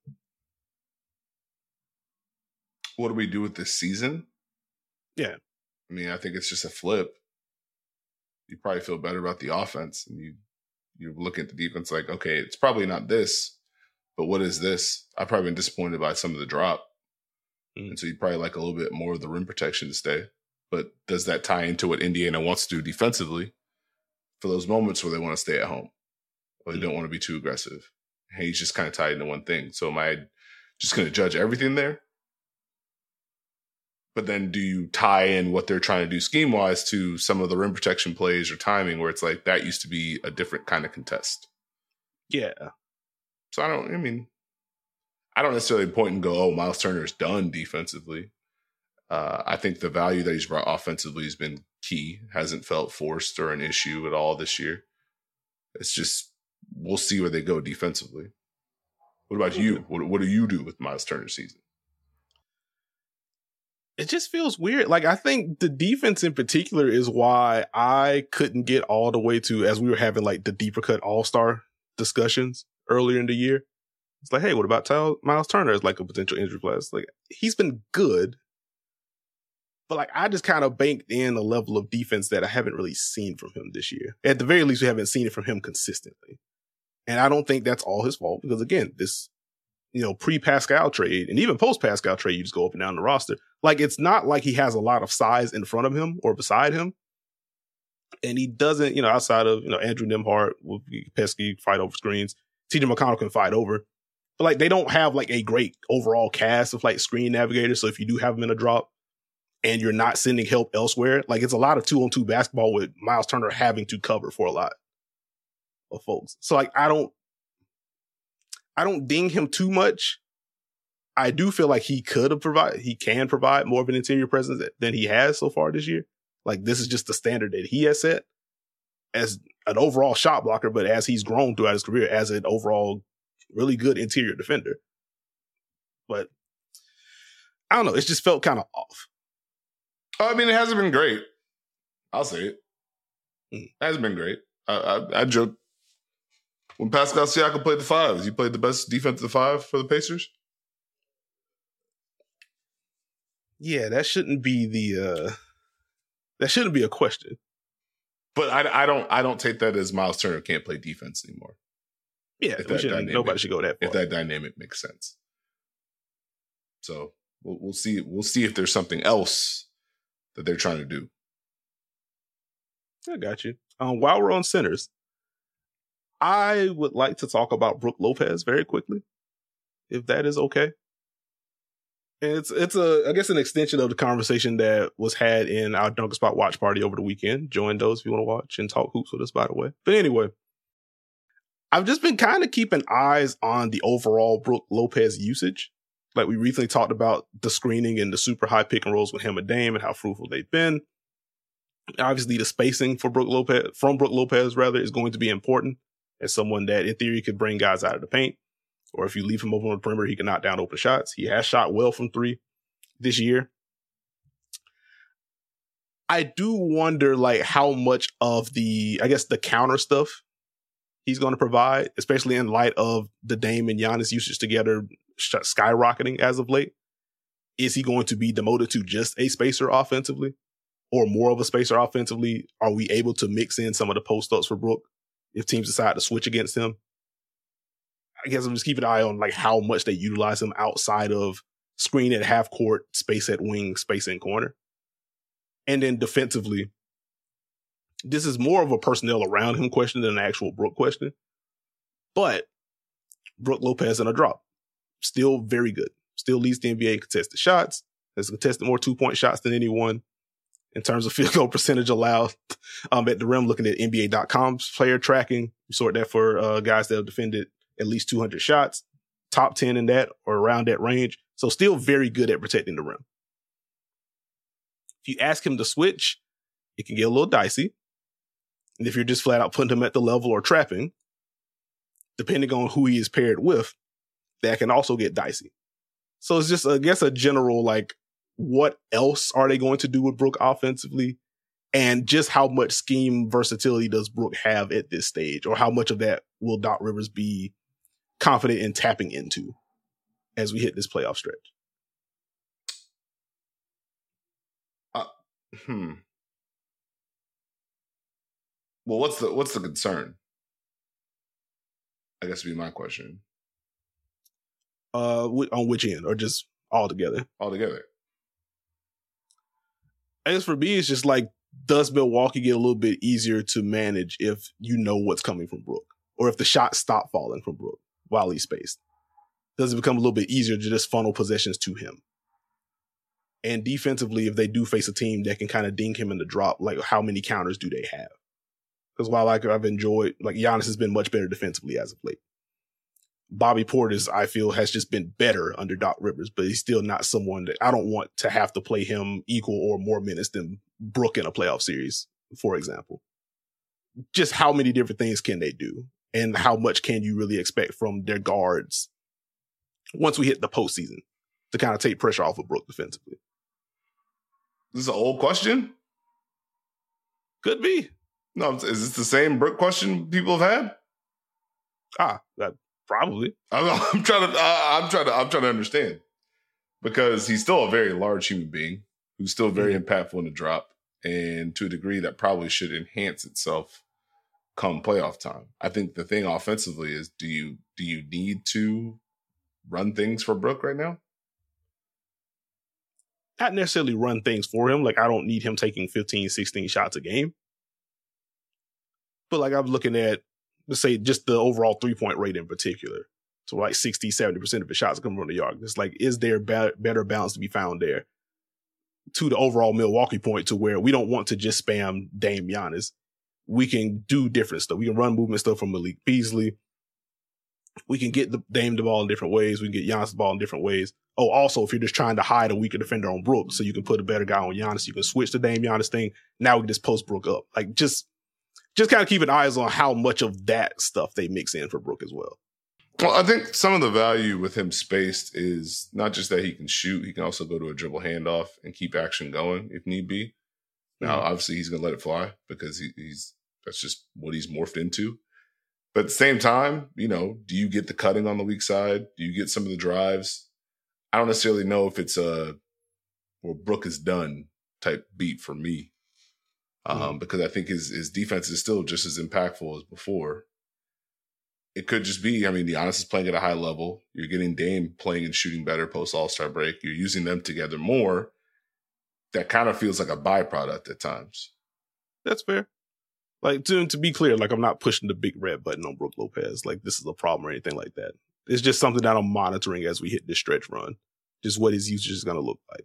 What do we do with this season? Yeah. I mean, I think it's just a flip. You probably feel better about the offense, and you you look at the defense like, okay, it's probably not this, but what is this? I've probably been disappointed by some of the drop, mm. and so you probably like a little bit more of the rim protection to stay. But does that tie into what Indiana wants to do defensively for those moments where they want to stay at home or they mm-hmm. don't want to be too aggressive? And he's just kind of tied into one thing. So am I just going to judge everything there? But then do you tie in what they're trying to do scheme-wise to some of the rim protection plays or timing where it's like that used to be a different kind of contest? Yeah. So I don't, I mean, I don't necessarily point and go, oh, Miles Turner's done defensively. Uh, I think the value that he's brought offensively has been key. Hasn't felt forced or an issue at all this year. It's just, we'll see where they go defensively. What about you? What, what do you do with Miles Turner's season? It just feels weird. Like, I think the defense in particular is why I couldn't get all the way to, as we were having like the deeper cut all-star discussions earlier in the year. It's like, hey, what about Tal- Miles Turner as like a potential injury plus? Like, he's been good, but like, I just kind of banked in a level of defense that I haven't really seen from him this year. At the very least, we haven't seen it from him consistently. And I don't think that's all his fault because again, this, you know, pre-Pascal trade and even post-Pascal trade, you just go up and down the roster. Like, it's not like he has a lot of size in front of him or beside him. And he doesn't, you know, outside of, you know, Andrew Nembhard will be pesky, fight over screens. T J McConnell can fight over. But like, they don't have like a great overall cast of like screen navigators. So if you do have them in a drop and you're not sending help elsewhere, like it's a lot of two on two basketball with Miles Turner having to cover for a lot of folks. So like, I don't, I don't ding him too much. I do feel like he could have provided, he can provide more of an interior presence than he has so far this year. Like, this is just the standard that he has set as an overall shot blocker, but as he's grown throughout his career as an overall really good interior defender. But I don't know. It's just felt kind of off. I mean, it hasn't been great. I'll say it. Mm. It hasn't been great. I, I, I joke. When Pascal Siakam played the five, he played the best defensive five for the Pacers. Yeah, that shouldn't be the uh, that shouldn't be a question. But I, I don't I don't take that as Miles Turner can't play defense anymore. Yeah, we dynamic, nobody should go that far. If that dynamic makes sense. So we'll, we'll see. We'll see if there's something else that they're trying to do. I got you. Um, while we're on centers, I would like to talk about Brook Lopez very quickly, if that is okay. And it's it's a I guess an extension of the conversation that was had in our Dunker Spot watch party over the weekend. Join those if you want to watch and talk hoops with us, by the way. But anyway, I've just been kind of keeping eyes on the overall Brook Lopez usage. Like, we recently talked about the screening and the super high pick and rolls with him and Dame and how fruitful they've been. Obviously, the spacing for Brook Lopez from Brook Lopez rather is going to be important as someone that in theory could bring guys out of the paint. Or if you leave him over on the perimeter, he can knock down open shots. He has shot well from three this year. I do wonder, like, how much of the, I guess, the counter stuff he's going to provide, especially in light of the Dame and Giannis usage together skyrocketing as of late. Is he going to be demoted to just a spacer offensively or more of a spacer offensively? Are we able to mix in some of the post-ups for Brook if teams decide to switch against him? I guess I'm just keeping an eye on like how much they utilize him outside of screen at half court, space at wing, space in corner. And then defensively, this is more of a personnel around him question than an actual Brook question. But Brook Lopez in a drop, still very good. Still leads the N B A in contested shots. Has contested more two-point shots than anyone. In terms of field goal percentage allowed um, at the rim, looking at N B A dot com's player tracking, we sort that for uh, guys that have defended at least two hundred shots, top ten in that or around that range. So still very good at protecting the rim. If you ask him to switch, it can get a little dicey. And if you're just flat out putting him at the level or trapping, depending on who he is paired with, that can also get dicey. So it's just, I guess, a general, like, what else are they going to do with Brook offensively? And just how much scheme versatility does Brook have at this stage? Or how much of that will Doc Rivers be confident in tapping into as we hit this playoff stretch? Uh, hmm. Well, what's the what's the concern? I guess would be my question. Uh, on which end, or just all together? All together. I guess for me, it's just like, does Milwaukee get a little bit easier to manage if you know what's coming from Brook? Or if the shots stop falling from Brook while he's spaced? Does it become a little bit easier to just funnel possessions to him? And defensively, if they do face a team that can kind of dink him in the drop, like how many counters do they have? Because while like I've enjoyed, like Giannis has been much better defensively as of late. Bobby Portis, I feel, has just been better under Doc Rivers, but he's still not someone that I don't want to have to play him equal or more minutes than Brook in a playoff series, for example. Just how many different things can they do? And how much can you really expect from their guards once we hit the postseason to kind of take pressure off of Brook defensively? This is an old question? Could be. No, is this the same Brook question people have had? Ah, that probably. I'm, I'm trying to. I'm trying to. I'm trying to understand, because he's still a very large human being who's still very mm-hmm. impactful in the drop, and to a degree that probably should enhance itself come playoff time. I think the thing offensively is, do you do you need to run things for Brook right now? Not necessarily run things for him. Like, I don't need him taking fifteen, sixteen shots a game. But like, I'm looking at, let's say, just the overall three-point rate in particular. So like sixty, seventy percent of his shots coming from the yard. It's like, is there ba- better balance to be found there to the overall Milwaukee point, to where we don't want to just spam Dame Giannis. We can do different stuff. We can run movement stuff from Malik Beasley. We can get the Dame the ball in different ways. We can get Giannis the ball in different ways. Oh, also, if you're just trying to hide a weaker defender on Brook, so you can put a better guy on Giannis, you can switch the Dame Giannis thing. Now we can just post Brook up. Like, just, just kind of keeping eyes on how much of that stuff they mix in for Brook as well. Well, I think some of the value with him spaced is not just that he can shoot, he can also go to a dribble handoff and keep action going if need be. Now, mm-hmm. obviously, he's going to let it fly because he, he's that's just what he's morphed into. But at the same time, you know, do you get the cutting on the weak side? Do you get some of the drives? I don't necessarily know if it's a well, Brook is done type beat for me, um, mm-hmm. because I think his his defense is still just as impactful as before. It could just be, I mean, Giannis is playing at a high level. You're getting Dame playing and shooting better post All-Star break. You're using them together more. That kind of feels like a byproduct at times. That's fair. Like, to, to be clear, like, I'm not pushing the big red button on Brook Lopez. Like, this is a problem or anything like that. It's just something that I'm monitoring as we hit this stretch run. Just what his usage is going to look like.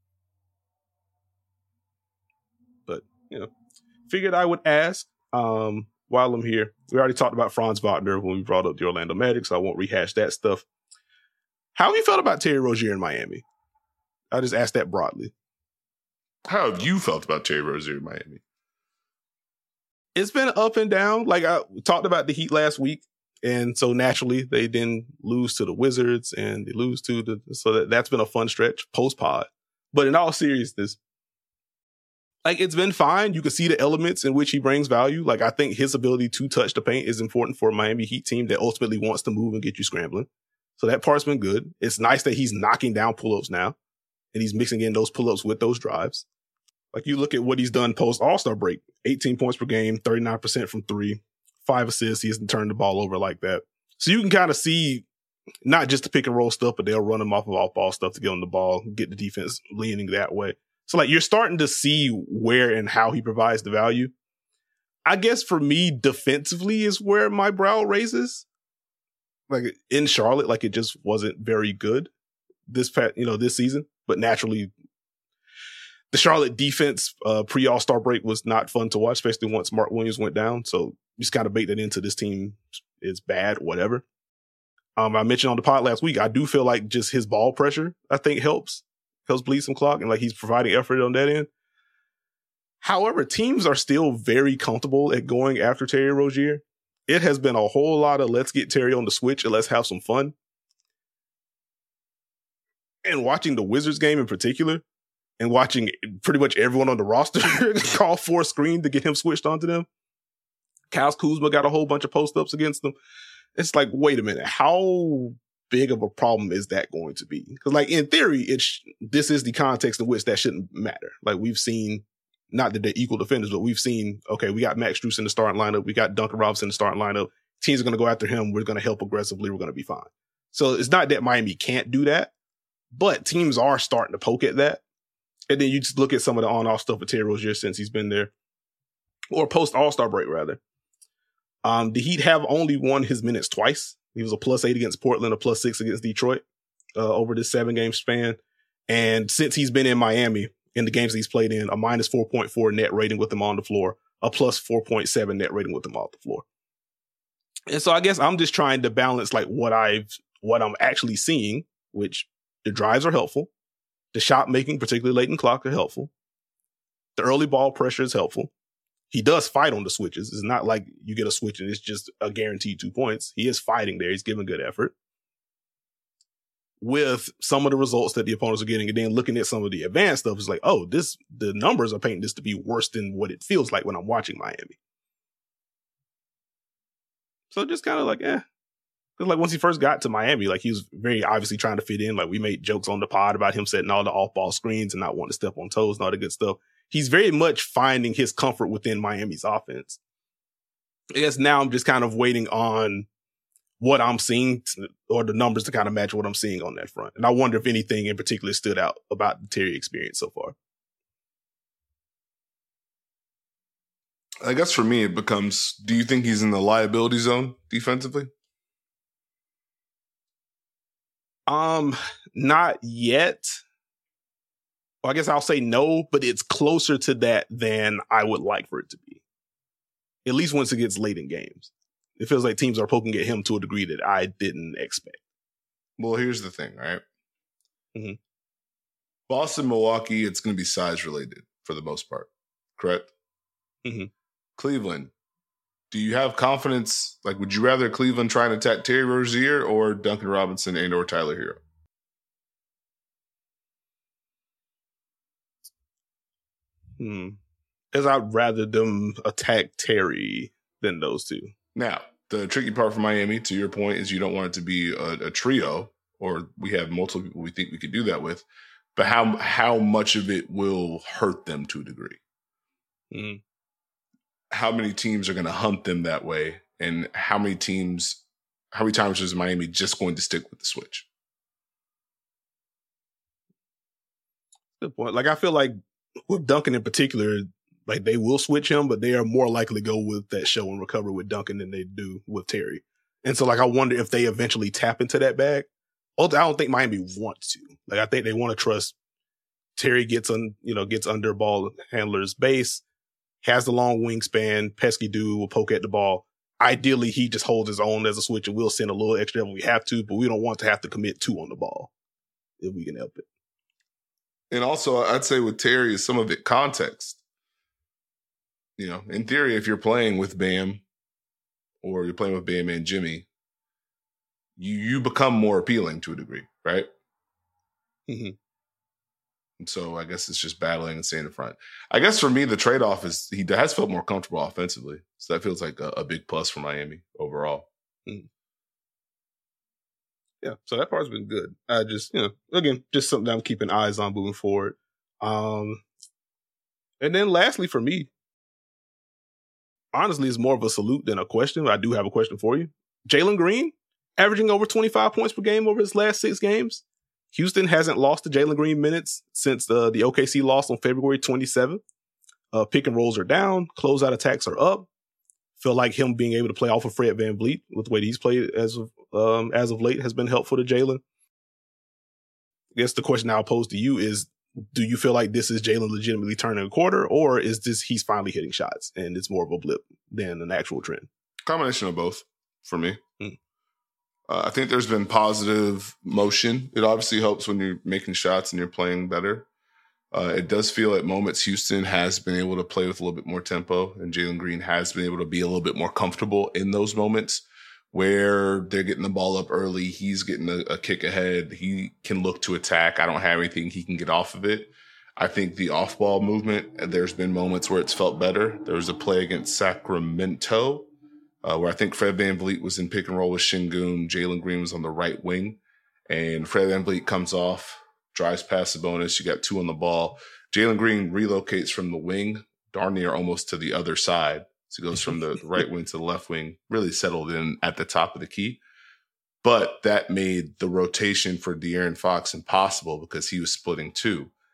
But, you know, figured I would ask um, while I'm here. We already talked about Franz Wagner when we brought up the Orlando Magic, so I won't rehash that stuff. How have you felt about Terry Rozier in Miami? I just asked that broadly. How have you felt about Terry Rozier in Miami? It's been up and down. Like, I talked about the Heat last week. And so naturally they then lose to the Wizards and they lose to the, so that, that's been a fun stretch post pod. But in all seriousness, like, it's been fine. You can see the elements in which he brings value. Like, I think his ability to touch the paint is important for a Miami Heat team that ultimately wants to move and get you scrambling. So that part's been good. It's nice that he's knocking down pull-ups now and he's mixing in those pull-ups with those drives. Like, you look at what he's done post All-Star break, eighteen points per game, thirty-nine percent from three, five assists. He hasn't turned the ball over like that. So you can kind of see not just the pick and roll stuff, but they'll run him off of off ball stuff to get on the ball, get the defense leaning that way. So like, you're starting to see where and how he provides the value. I guess for me, defensively is where my brow raises. Like, in Charlotte, like, it just wasn't very good this past, you know, this season, but naturally, the Charlotte defense uh, pre-All-Star break was not fun to watch, especially once Mark Williams went down. So just kind of bake that into this team is bad, whatever. Um, I mentioned on the pod last week, I do feel like just his ball pressure, I think, helps, helps bleed some clock, and like he's providing effort on that end. However, teams are still very comfortable at going after Terry Rozier. It has been a whole lot of let's get Terry on the switch and let's have some fun. And watching the Wizards game in particular, and watching pretty much everyone on the roster call for a screen to get him switched onto them. Kyle Kuzma got a whole bunch of post-ups against them. It's like, wait a minute, how big of a problem is that going to be? Because, like, in theory, it's this is the context in which that shouldn't matter. Like, we've seen, not that they're equal defenders, but we've seen, okay, we got Max Strus in the starting lineup. We got Duncan Robinson in the starting lineup. Teams are going to go after him. We're going to help aggressively. We're going to be fine. So it's not that Miami can't do that, but teams are starting to poke at that. And then you just look at some of the on-off stuff with Terry Rozier since he's been there, or post All-Star break rather. Um, the Heat have only won his minutes twice. He was a plus eight against Portland, a plus six against Detroit uh, over this seven game span. And since he's been in Miami, in the games that he's played in, a minus four point four net rating with him on the floor, a plus four point seven net rating with him off the floor. And so I guess I'm just trying to balance like what I've, what I'm actually seeing, which the drives are helpful. The shot making, particularly late in clock, are helpful. The early ball pressure is helpful. He does fight on the switches. It's not like you get a switch and it's just a guaranteed two points. He is fighting there. He's giving good effort. With some of the results that the opponents are getting, and then looking at some of the advanced stuff, it's like, oh, this, the numbers are painting this to be worse than what it feels like when I'm watching Miami. So just kind of like, eh. Because like once he first got to Miami, like he was very obviously trying to fit in. Like we made jokes on the pod about him setting all the off-ball screens and not wanting to step on toes and all the good stuff. He's very much finding his comfort within Miami's offense. I guess now I'm just kind of waiting on what I'm seeing to, or the numbers to kind of match what I'm seeing on that front. And I wonder if anything in particular stood out about the Terry experience so far. I guess for me, it becomes, do you think he's in the liability zone defensively? Um, not yet. Well, I guess I'll say no, but it's closer to that than I would like for it to be. At least once it gets late in games. It feels like teams are poking at him to a degree that I didn't expect. Well, here's the thing, right? Mm-hmm. Boston, Milwaukee, it's going to be size related for the most part, correct? Mm-hmm. Cleveland, do you have confidence? Like, would you rather Cleveland try and attack Terry Rozier or Duncan Robinson and or Tyler Hero? Hmm. Because I'd rather them attack Terry than those two. Now, the tricky part for Miami, to your point, is you don't want it to be a, a trio, or we have multiple people we think we could do that with. But how how much of it will hurt them to a degree? Mm. How many teams are going to hunt them that way, and how many teams, how many times is Miami just going to stick with the switch? Good point. Like I feel like with Duncan in particular, like they will switch him, but they are more likely to go with that show and recover with Duncan than they do with Terry. And so like I wonder if they eventually tap into that bag. I don't think Miami wants to. Like I think they want to trust Terry gets on, you know, gets under ball handler's base, has the long wingspan, pesky dude will poke at the ball. Ideally, he just holds his own as a switch and we'll send a little extra if we have to, but we don't want to have to commit two on the ball if we can help it. And also, I'd say with Terry is some of it context. You know, in theory, if you're playing with Bam or you're playing with Bam and Jimmy, you you become more appealing to a degree, right? Mm-hmm. And so I guess it's just battling and staying in front. I guess for me, the trade-off is he has felt more comfortable offensively. So that feels like a, a big plus for Miami overall. Mm-hmm. Yeah, so that part's been good. I just, you know, again, just something I'm keeping eyes on moving forward. Um, and then lastly for me, honestly, it's more of a salute than a question. I do have a question for you. Jalen Green, averaging over twenty-five points per game over his last six games. Houston hasn't lost to Jalen Green minutes since the, the O K C loss on February twenty-seventh. Uh, pick and rolls are down. Closeout attacks are up. Feel like him being able to play off of Fred VanVleet with the way that he's played as of, um, as of late has been helpful to Jalen. I guess the question I'll pose to you is, do you feel like this is Jalen legitimately turning a quarter, or is this he's finally hitting shots and it's more of a blip than an actual trend? Combination of both for me. Mm. Uh, I think there's been positive motion. It obviously helps when you're making shots and you're playing better. Uh, it does feel at moments Houston has been able to play with a little bit more tempo, and Jalen Green has been able to be a little bit more comfortable in those moments where they're getting the ball up early. He's getting a, a kick ahead. He can look to attack. I don't have anything he can get off of it. I think the off-ball movement, there's been moments where it's felt better. There was a play against Sacramento uh, where I think Fred VanVleet was in pick and roll with Şengün. Jalen Green was on the right wing, and Fred VanVleet comes off, drives past Sabonis. You got two on the ball. Jalen Green relocates from the wing, darn near almost to the other side. So he goes from the right wing to the left wing, really settled in at the top of the key. But that made the rotation for De'Aaron Fox impossible because he was splitting two.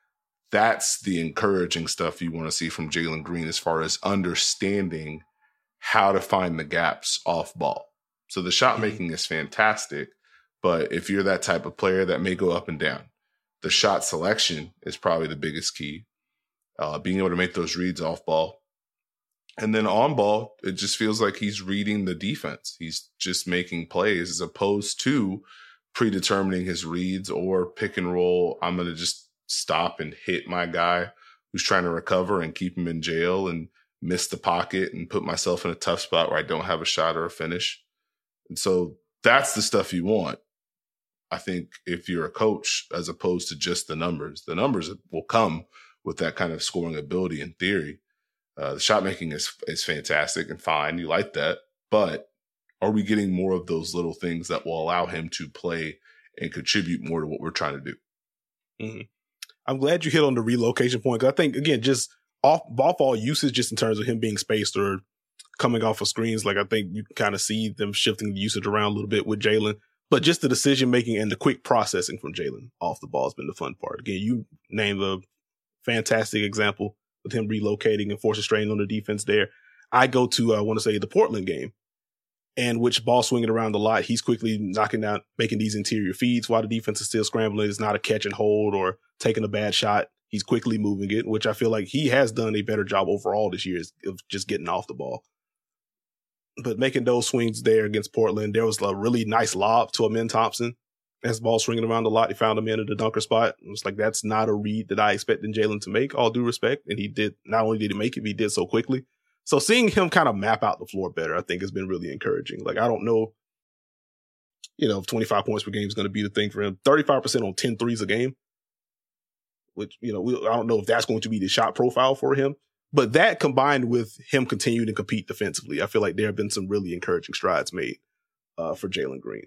that's the encouraging stuff you want to see from Jalen Green as far as understanding how to find the gaps off ball. So the shot making mm-hmm. is fantastic, but if you're that type of player, that may go up and down. The shot selection is probably the biggest key. Uh, being able to make those reads off ball. And then on ball, it just feels like he's reading the defense. He's just making plays as opposed to predetermining his reads or pick and roll. I'm going to just stop and hit my guy who's trying to recover and keep him in jail and miss the pocket and put myself in a tough spot where I don't have a shot or a finish. And so that's the stuff you want, I think, if you're a coach, as opposed to just the numbers. The numbers will come with that kind of scoring ability in theory. Uh, the shot making is is fantastic and fine. You like that. But are we getting more of those little things that will allow him to play and contribute more to what we're trying to do? Mm-hmm. I'm glad you hit on the relocation point, because I think, again, just off ball fall usage, just in terms of him being spaced or coming off of screens, like I think you can kind of see them shifting the usage around a little bit with Jalen. But just the decision making and the quick processing from Jalen off the ball has been the fun part. Again, you named a fantastic example with him relocating and forcing strain on the defense there. I go to, I want to say, the Portland game, and which ball swinging around a lot. He's quickly knocking down, making these interior feeds while the defense is still scrambling. It's not a catch and hold or taking a bad shot. He's quickly moving it, which I feel like he has done a better job overall this year of just getting off the ball. But making those swings there against Portland, there was a really nice lob to Amen Thompson. As the ball swinging around a lot, he found him in at the dunker spot. It was like, that's not a read that I expected Jalen to make, all due respect. And he did, not only did he make it, he did so quickly. So seeing him kind of map out the floor better, I think, has been really encouraging. Like, I don't know, you know, if twenty-five points per game is going to be the thing for him. thirty-five percent on ten threes a game, which, you know, we, I don't know if that's going to be the shot profile for him. But that combined with him continuing to compete defensively, I feel like there have been some really encouraging strides made uh, for Jalen Green.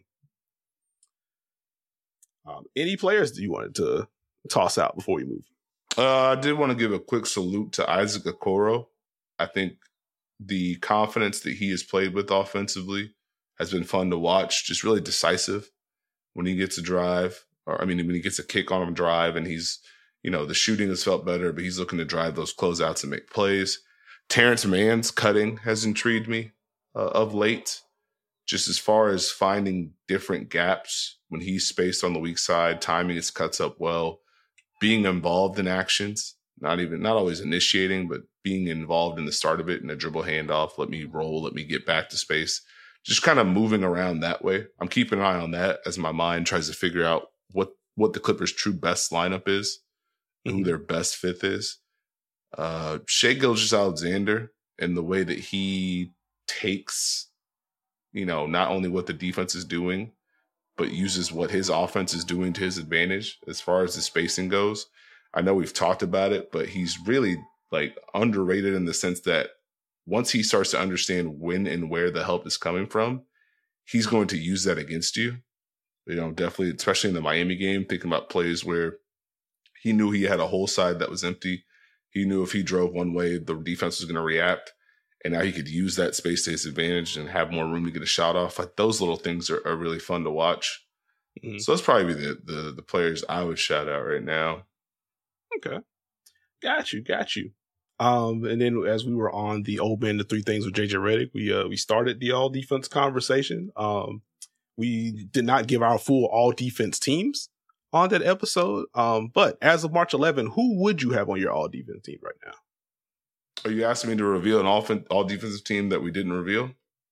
Um, any players that you wanted to toss out before we move? Uh, I did want to give a quick salute to Isaac Okoro. I think the confidence that he has played with offensively has been fun to watch. Just really decisive when he gets a drive, or I mean, when he gets a kick on a drive, and he's, you know, the shooting has felt better, but he's looking to drive those closeouts and make plays. Terrence Mann's cutting has intrigued me uh, of late, just as far as finding different gaps when he's spaced on the weak side, timing his cuts up well, being involved in actions, not even, not always initiating, but being involved in the start of it in a dribble handoff, let me roll, let me get back to space, just kind of moving around that way. I'm keeping an eye on that as my mind tries to figure out what, what the Clippers' true best lineup is, mm-hmm. who their best fifth is. Uh, Shai Gilgeous-Alexander and the way that he takes, you know, not only what the defense is doing, but uses what his offense is doing to his advantage as far as the spacing goes. I know we've talked about it, but he's really like underrated in the sense that once he starts to understand when and where the help is coming from, he's going to use that against you. You know, definitely, especially in the Miami game, thinking about plays where he knew he had a whole side that was empty. He knew if he drove one way, the defense was going to react. And now he could use that space to his advantage and have more room to get a shot off. Like, those little things are, are really fun to watch. Mm-hmm. So that's probably the, the the players I would shout out right now. Okay. Got you. Got you. Um, and then as we were on the old man, the three things with J J Redick, we uh, we started the all defense conversation. Um, we did not give our full all defense teams on that episode. Um, but as of March eleventh, who would you have on your all defense team right now? Are you asking me to reveal an all, all defensive team that we didn't reveal?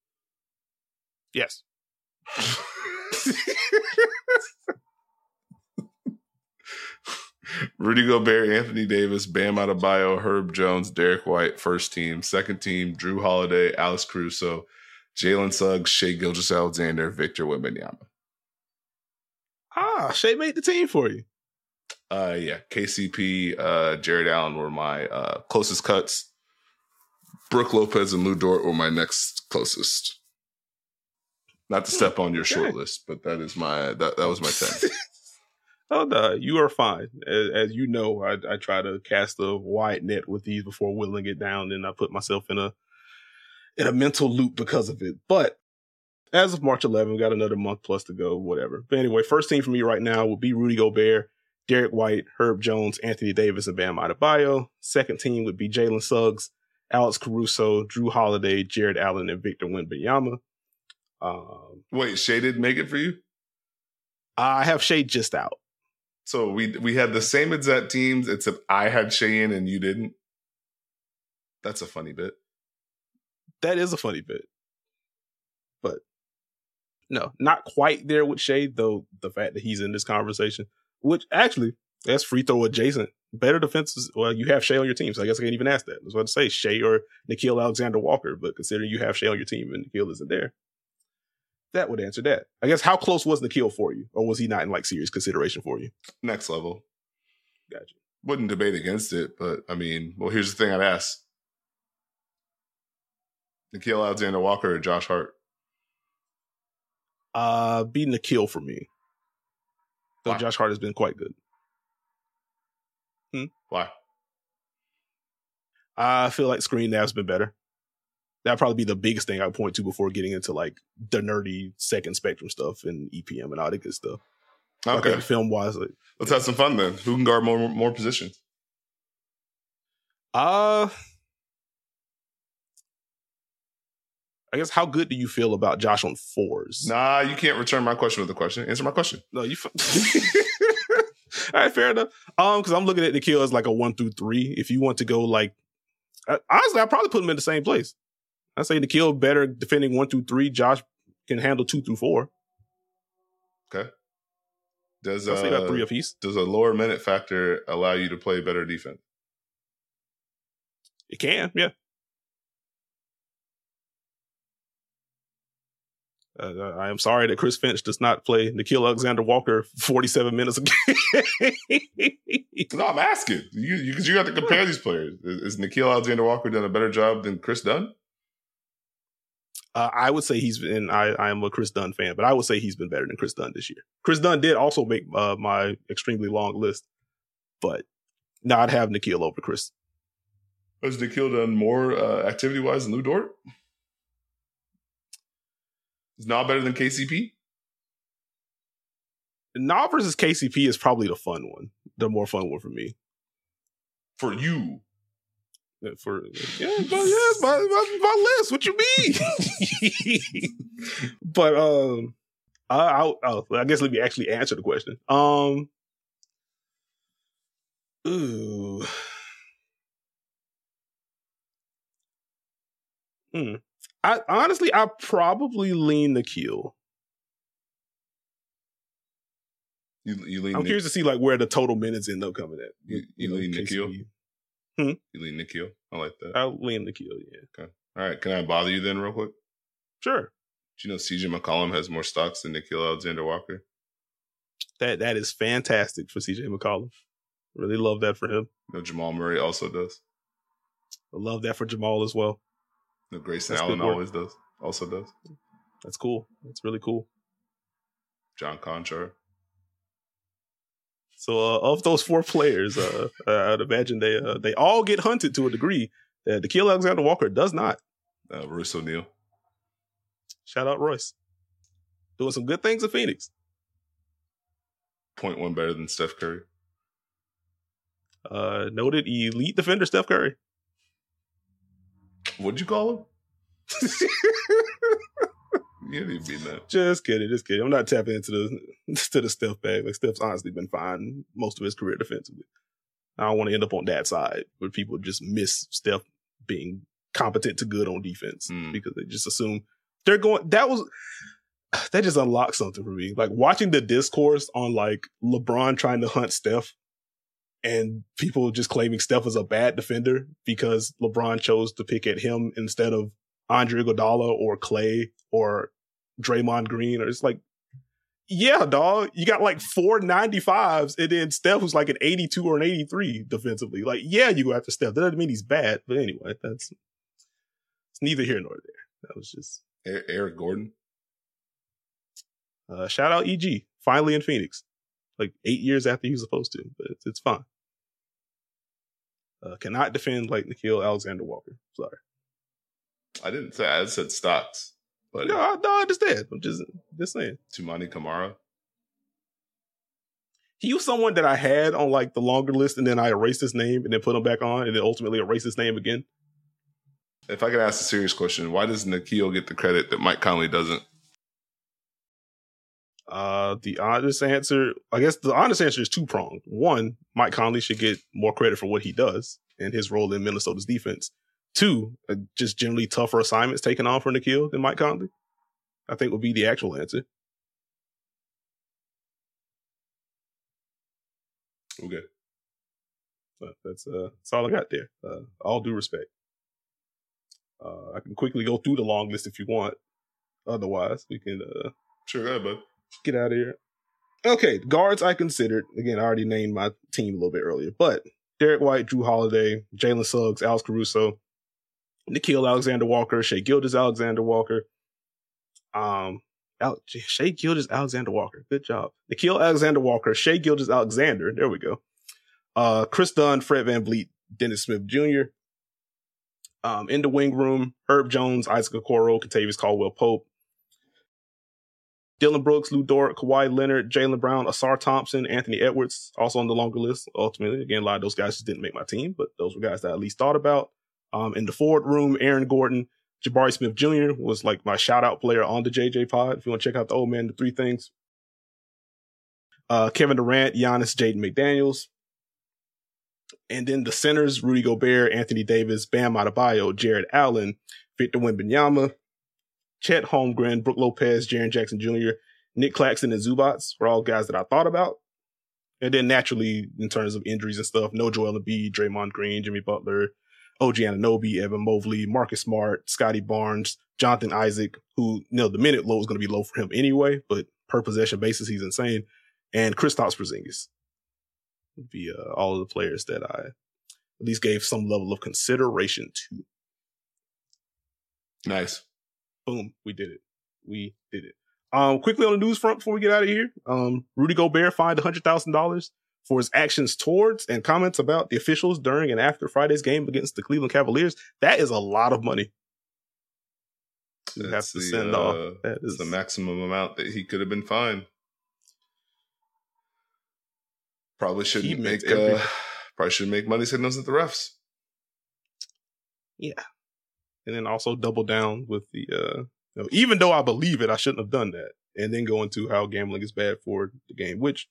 Yes. Rudy Gobert, Anthony Davis, Bam Adebayo, Herb Jones, Derek White, first team. Second team, Drew Holiday, Alex Caruso, Jalen Suggs, Shai Gilgeous-Alexander, Victor Wembanyama. Ah, Shai made the team for you. Uh, yeah, K C P, uh, Jared Allen were my uh, closest cuts. Brooke Lopez and Lou Dort were my next closest. Not to step on your okay. short list, but that is my that, that was my ten. Oh no, you are fine. As, as you know, I, I try to cast a wide net with these before whittling it down, and I put myself in a in a mental loop because of it. But as of March eleventh, we got another month plus to go, whatever. But anyway, first team for me right now would be Rudy Gobert, Derek White, Herb Jones, Anthony Davis, and Bam Adebayo. Second team would be Jalen Suggs, Alex Caruso, Drew Holiday, Jared Allen, and Victor Wembanyama. Um, Wait, Shea didn't make it for you? I have Shea just out. So we we had the same exact teams, except I had Shea in and you didn't. That's a funny bit. That is a funny bit. But no, not quite there with Shea, though the fact that he's in this conversation, which actually, that's free throw adjacent. Better defenses. Well, you have Shea on your team, so I guess I can't even ask that. I was about to say Shea or Nickeil Alexander-Walker, but considering you have Shea on your team and Nickeil isn't there, that would answer that. I guess how close was Nickeil for you? Or was he not in like serious consideration for you? Next level. Gotcha. Wouldn't debate against it, but I mean, well, here's the thing I'd ask. Nickeil Alexander-Walker or Josh Hart? Uh, be Nickeil for me. Though Why? Josh Hart has been quite good. Hmm? Why? I feel like Screen Nav's been better. That'd probably be the biggest thing I would point to before getting into like the nerdy second spectrum stuff and E P M and all that good stuff. Okay. Film wise, like, let's have some fun then. Who can guard more more positions? Uh, I guess how good do you feel about Josh on fours? Nah, you can't return my question with a question. Answer my question. No, you. All right, fair enough. Um, because I'm looking at Nickeil as like a one through three. If you want to go like, honestly, I'd probably put them in the same place. I say Nickeil better defending one through three. Josh can handle two through four. Okay. Does I'll uh, say about three apiece. Does a lower minute factor allow you to play better defense? It can, yeah. Uh, I am sorry that Chris Finch does not play Nickeil Alexander-Walker forty-seven minutes a game. No, I'm asking you. You, you got to compare these players. Is, is Nickeil Alexander-Walker done a better job than Chris Dunn? Uh, I would say he's been. I, I am a Chris Dunn fan, but I would say he's been better than Chris Dunn this year. Chris Dunn did also make uh, my extremely long list, but now I'd have Nickeil over Chris. Has Nickeil done more uh, activity-wise than Lou Dort? Is Nah better than K C P? Nah versus K C P is probably the fun one, the more fun one for me. For you. For yeah, but yeah, my, my, my list. What you mean? But um, I, I, oh, I guess let me actually answer the question. Um, ooh, hmm. I honestly, I probably lean Nickeil. You, you lean. I'm Nick- curious to see like where the total minutes end up coming at. You, you, you lean Nickeil. Hmm? You lean Nickeil. I like that. I'll lean Nickeil. Yeah. Okay. All right. Can I bother you then, real quick? Sure. Do you know C J McCollum has more stocks than Nickeil Alexander-Walker? That that is fantastic for C J McCollum. Really love that for him. You know, Jamal Murray also does. I love that for Jamal as well. You know, Grayson That's Allen good work. always does. Also does. That's cool. That's really cool. John Conchar. So uh, of those four players, uh, uh, I'd imagine they uh, they all get hunted to a degree that Nickeil Alexander-Walker does not. Uh, Royce O'Neal. Shout out Royce. Doing some good things in Phoenix. Point one better than Steph Curry. Uh, noted elite defender Steph Curry. What'd you call him? You didn't mean that. Just kidding, just kidding. I'm not tapping into the to the Steph bag. Like Steph's honestly been fine most of his career defensively. I don't want to end up on that side where people just miss Steph being competent to good on defense mm. because they just assume they're going. That was that just unlocked something for me. Like watching the discourse on like LeBron trying to hunt Steph and people just claiming Steph is a bad defender because LeBron chose to pick at him instead of Andre Iguodala or Clay or Draymond Green. Or it's like, yeah, dog, you got like four ninety-fives and then Steph was like an eighty-two or an eighty-three defensively. Like, yeah, you go after Steph. That doesn't mean he's bad. But anyway, that's it's neither here nor there. That was just Eric Gordon. Uh, shout out E G, finally in Phoenix, like eight years after he was supposed to, but it's, it's fine. Uh, cannot defend like Nickeil Alexander-Walker. Sorry, I didn't say. I said stocks, but no, I, no, I understand. I'm just just saying. Tumani Kamara. he was someone that I had on like the longer list, and then I erased his name and then put him back on, and then ultimately erased his name again. If I could ask a serious question, why does Nickeil get the credit that Mike Conley doesn't? Uh, the honest answer, I guess the honest answer is two-pronged. One, Mike Conley should get more credit for what he does and his role in Minnesota's defense. Two, uh, just generally tougher assignments taken on for Nickeil than Mike Conley, I think would be the actual answer. Okay. But that's, uh, that's all I got there. Uh, all due respect. Uh, I can quickly go through the long list if you want. Otherwise, we can uh, sure, go ahead, bud. Get out of here. Okay, guards I considered. Again, I already named my team a little bit earlier, but Derek White, Drew Holiday, Jalen Suggs, Alex Caruso, Nickeil Alexander-Walker, Shai Gilgeous-Alexander-Walker, um, Al- Shai Gilgeous-Alexander-Walker. Good job. Nickeil Alexander-Walker, Shai Gilgeous-Alexander. There we go. Uh, Chris Dunn, Fred VanVleet, Dennis Smith Junior Um, in the wing room, Herb Jones, Isaac Okoro, Kentavious Caldwell-Pope, Dylan Brooks, Lou Dort, Kawhi Leonard, Jaylen Brown, Asar Thompson, Anthony Edwards, also on the longer list. Ultimately, again, a lot of those guys just didn't make my team, but those were guys that I at least thought about. Um, in the forward room, Aaron Gordon, Jabari Smith Junior was like my shout-out player on the J J pod. If you want to check out the old man, the three things. Uh, Kevin Durant, Giannis, Jaden McDaniels. And then the centers, Rudy Gobert, Anthony Davis, Bam Adebayo, Jared Allen, Victor Wembanyama, Chet Holmgren, Brook Lopez, Jaren Jackson Junior, Nick Claxton, and Zubats were all guys that I thought about. And then naturally, in terms of injuries and stuff, no Joel Embiid, Draymond Green, Jimmy Butler, O G Anunoby, Evan Mobley, Marcus Smart, Scotty Barnes, Jonathan Isaac, who, you know, the minute load was going to be low for him anyway, but per possession basis, he's insane. And Kristaps Porzingis would be uh, all of the players that I at least gave some level of consideration to. Nice. Boom. We did it. We did it. Um, quickly on the news front before we get out of here, um, Rudy Gobert fined one hundred thousand dollars for his actions towards and comments about the officials during and after Friday's game against the Cleveland Cavaliers. That is a lot of money. You have That's to the, send uh, off. That is the maximum amount that he could have been fined. Probably shouldn't make every- uh, probably shouldn't make money signals at the refs. Yeah. And then also double down with the, uh, you know, even though I believe it, I shouldn't have done that. And then go into how gambling is bad for the game, which,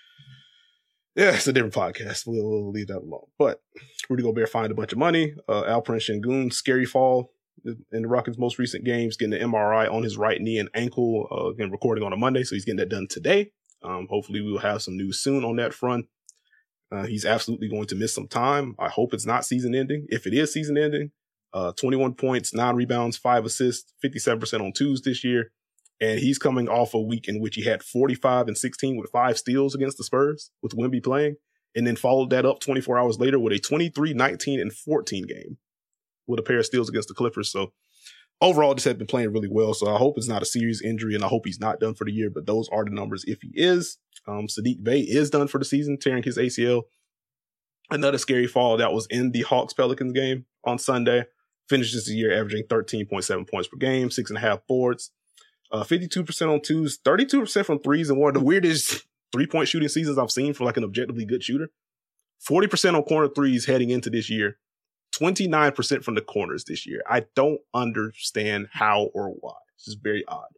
yeah, it's a different podcast. We'll, we'll leave that alone. But Rudy Gobert fined a bunch of money. Uh, Alperen Sengun, scary fall in the Rockets' most recent games, getting an M R I on his right knee and ankle, uh, again, recording on a Monday. So he's getting that done today. Um, hopefully we will have some news soon on that front. Uh, he's absolutely going to miss some time. I hope it's not season ending. If it is season ending, uh, twenty-one points, nine rebounds, five assists, fifty-seven percent on twos this year. And he's coming off a week in which he had forty-five and sixteen with five steals against the Spurs with Wemby playing, and then followed that up twenty-four hours later with a twenty-three, nineteen, and fourteen game with a pair of steals against the Clippers. So overall, just had been playing really well. So I hope it's not a serious injury, and I hope he's not done for the year, but those are the numbers if he is. Um, Sadiq Bey is done for the season, tearing his A C L. Another scary fall that was in the Hawks-Pelicans game on Sunday. Finishes the year averaging thirteen point seven points per game, six and a half boards, uh, fifty-two percent on twos, thirty-two percent from threes, and one of the weirdest three-point shooting seasons I've seen for like an objectively good shooter. forty percent on corner threes heading into this year, twenty-nine percent from the corners this year. I don't understand how or why. It's just very odd.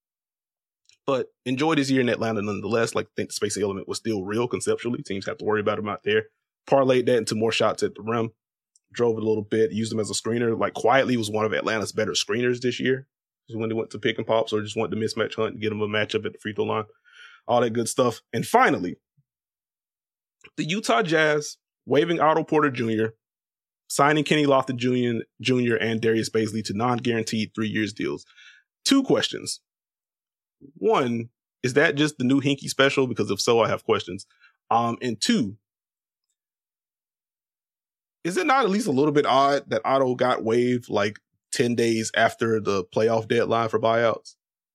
But enjoyed his year in Atlanta nonetheless. Like, I think the spacing element was still real conceptually. Teams have to worry about him out there. Parlayed that into more shots at the rim. Drove it a little bit, used him as a screener. Like, quietly was one of Atlanta's better screeners this year. When they went to pick and pops or just wanted to mismatch hunt and get him a matchup at the free throw line. All that good stuff. And finally, the Utah Jazz waiving Otto Porter Junior, signing Kenny Lofton Junior Junior and Darius Bazley to non-guaranteed three years deals. Two questions. One, is that just the new Hinkie special? Because if so, I have questions. Um, and two, is it not at least a little bit odd that Otto got waived like ten days after the playoff deadline for buyouts?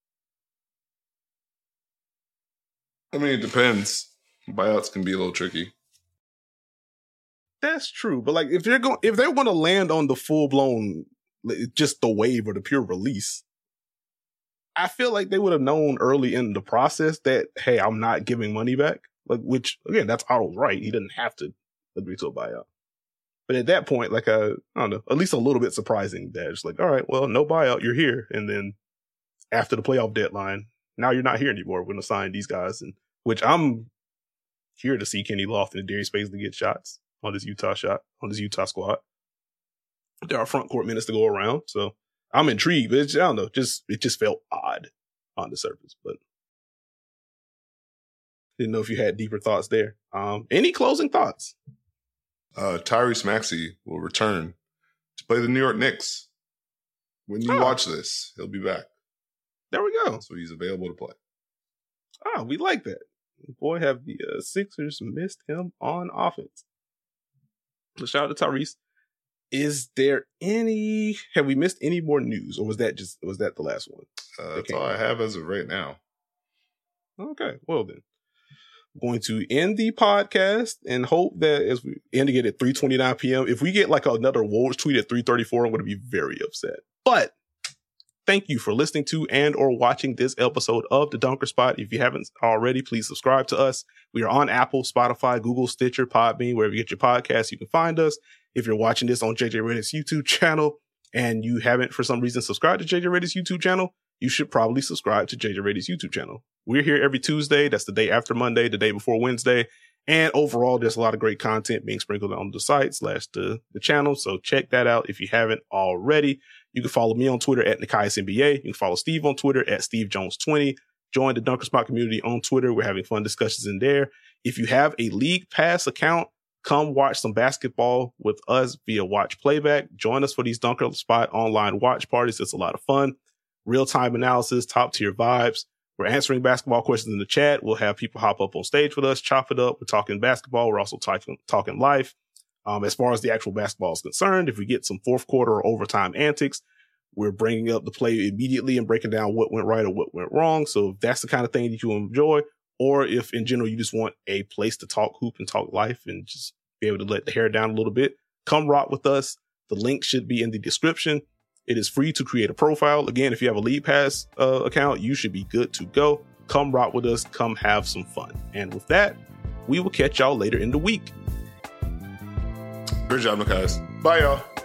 I mean, it depends. Buyouts can be a little tricky. That's true, but like if they're going, if they want to land on the full blown, just the waive or the pure release, I feel like they would have known early in the process that, hey, I'm not giving money back. Like, which again, that's Otto's right. He didn't have to agree to a buyout. But at that point, like, uh, I don't know, at least a little bit surprising that it's like, all right, well, no buyout, you're here. And then after the playoff deadline, now you're not here anymore. We're going to sign these guys. And which I'm here to see Kenny Lofton and Darius Bazley get shots on this Utah shot, on this Utah squad. There are front court minutes to go around. So I'm intrigued. But it's, I don't know, just, it just felt odd on the surface. But didn't know if you had deeper thoughts there. Um, any closing thoughts? Uh, Tyrese Maxey will return to play the New York Knicks. When you oh. watch this, he'll be back. There we go. So he's available to play. Ah, we like that. Boy, have the uh, Sixers missed him on offense. So shout out to Tyrese. Is there any? Have we missed any more news, or was that just was that the last one? Uh, that's all I have as of right now. Okay, well then. Going to end the podcast and hope that as we end it at three twenty-nine p.m. If we get like another Woj tweet at three thirty-four, I'm going to be very upset. But thank you for listening to and or watching this episode of The Dunker Spot. If you haven't already, please subscribe to us. We are on Apple, Spotify, Google, Stitcher, Podbean, wherever you get your podcasts, you can find us. If you're watching this on J J Redick's YouTube channel and you haven't for some reason subscribed to J J Redick's YouTube channel, you should probably subscribe to J J Redick's YouTube channel. We're here every Tuesday. That's the day after Monday, the day before Wednesday. And overall, there's a lot of great content being sprinkled on the site slash the, the channel. So check that out if you haven't already. You can follow me on Twitter at Nikias N B A. You can follow Steve on Twitter at Steve Jones twenty. Join the Dunker Spot community on Twitter. We're having fun discussions in there. If you have a League Pass account, come watch some basketball with us via Watch Playback. Join us for these Dunker Spot online watch parties. It's a lot of fun. Real-time analysis, top-tier vibes. We're answering basketball questions in the chat. We'll have people hop up on stage with us, chop it up. We're talking basketball. We're also talking talking life. Um, as far as the actual basketball is concerned, if we get some fourth quarter or overtime antics, we're bringing up the play immediately and breaking down what went right or what went wrong. So if that's the kind of thing that you enjoy, or if in general you just want a place to talk hoop and talk life and just be able to let the hair down a little bit, come rock with us. The link should be in the description. It is free to create a profile. Again, if you have a League Pass uh, account, you should be good to go. Come rock with us. Come have some fun. And with that, we will catch y'all later in the week. Good job, guys. Bye, y'all.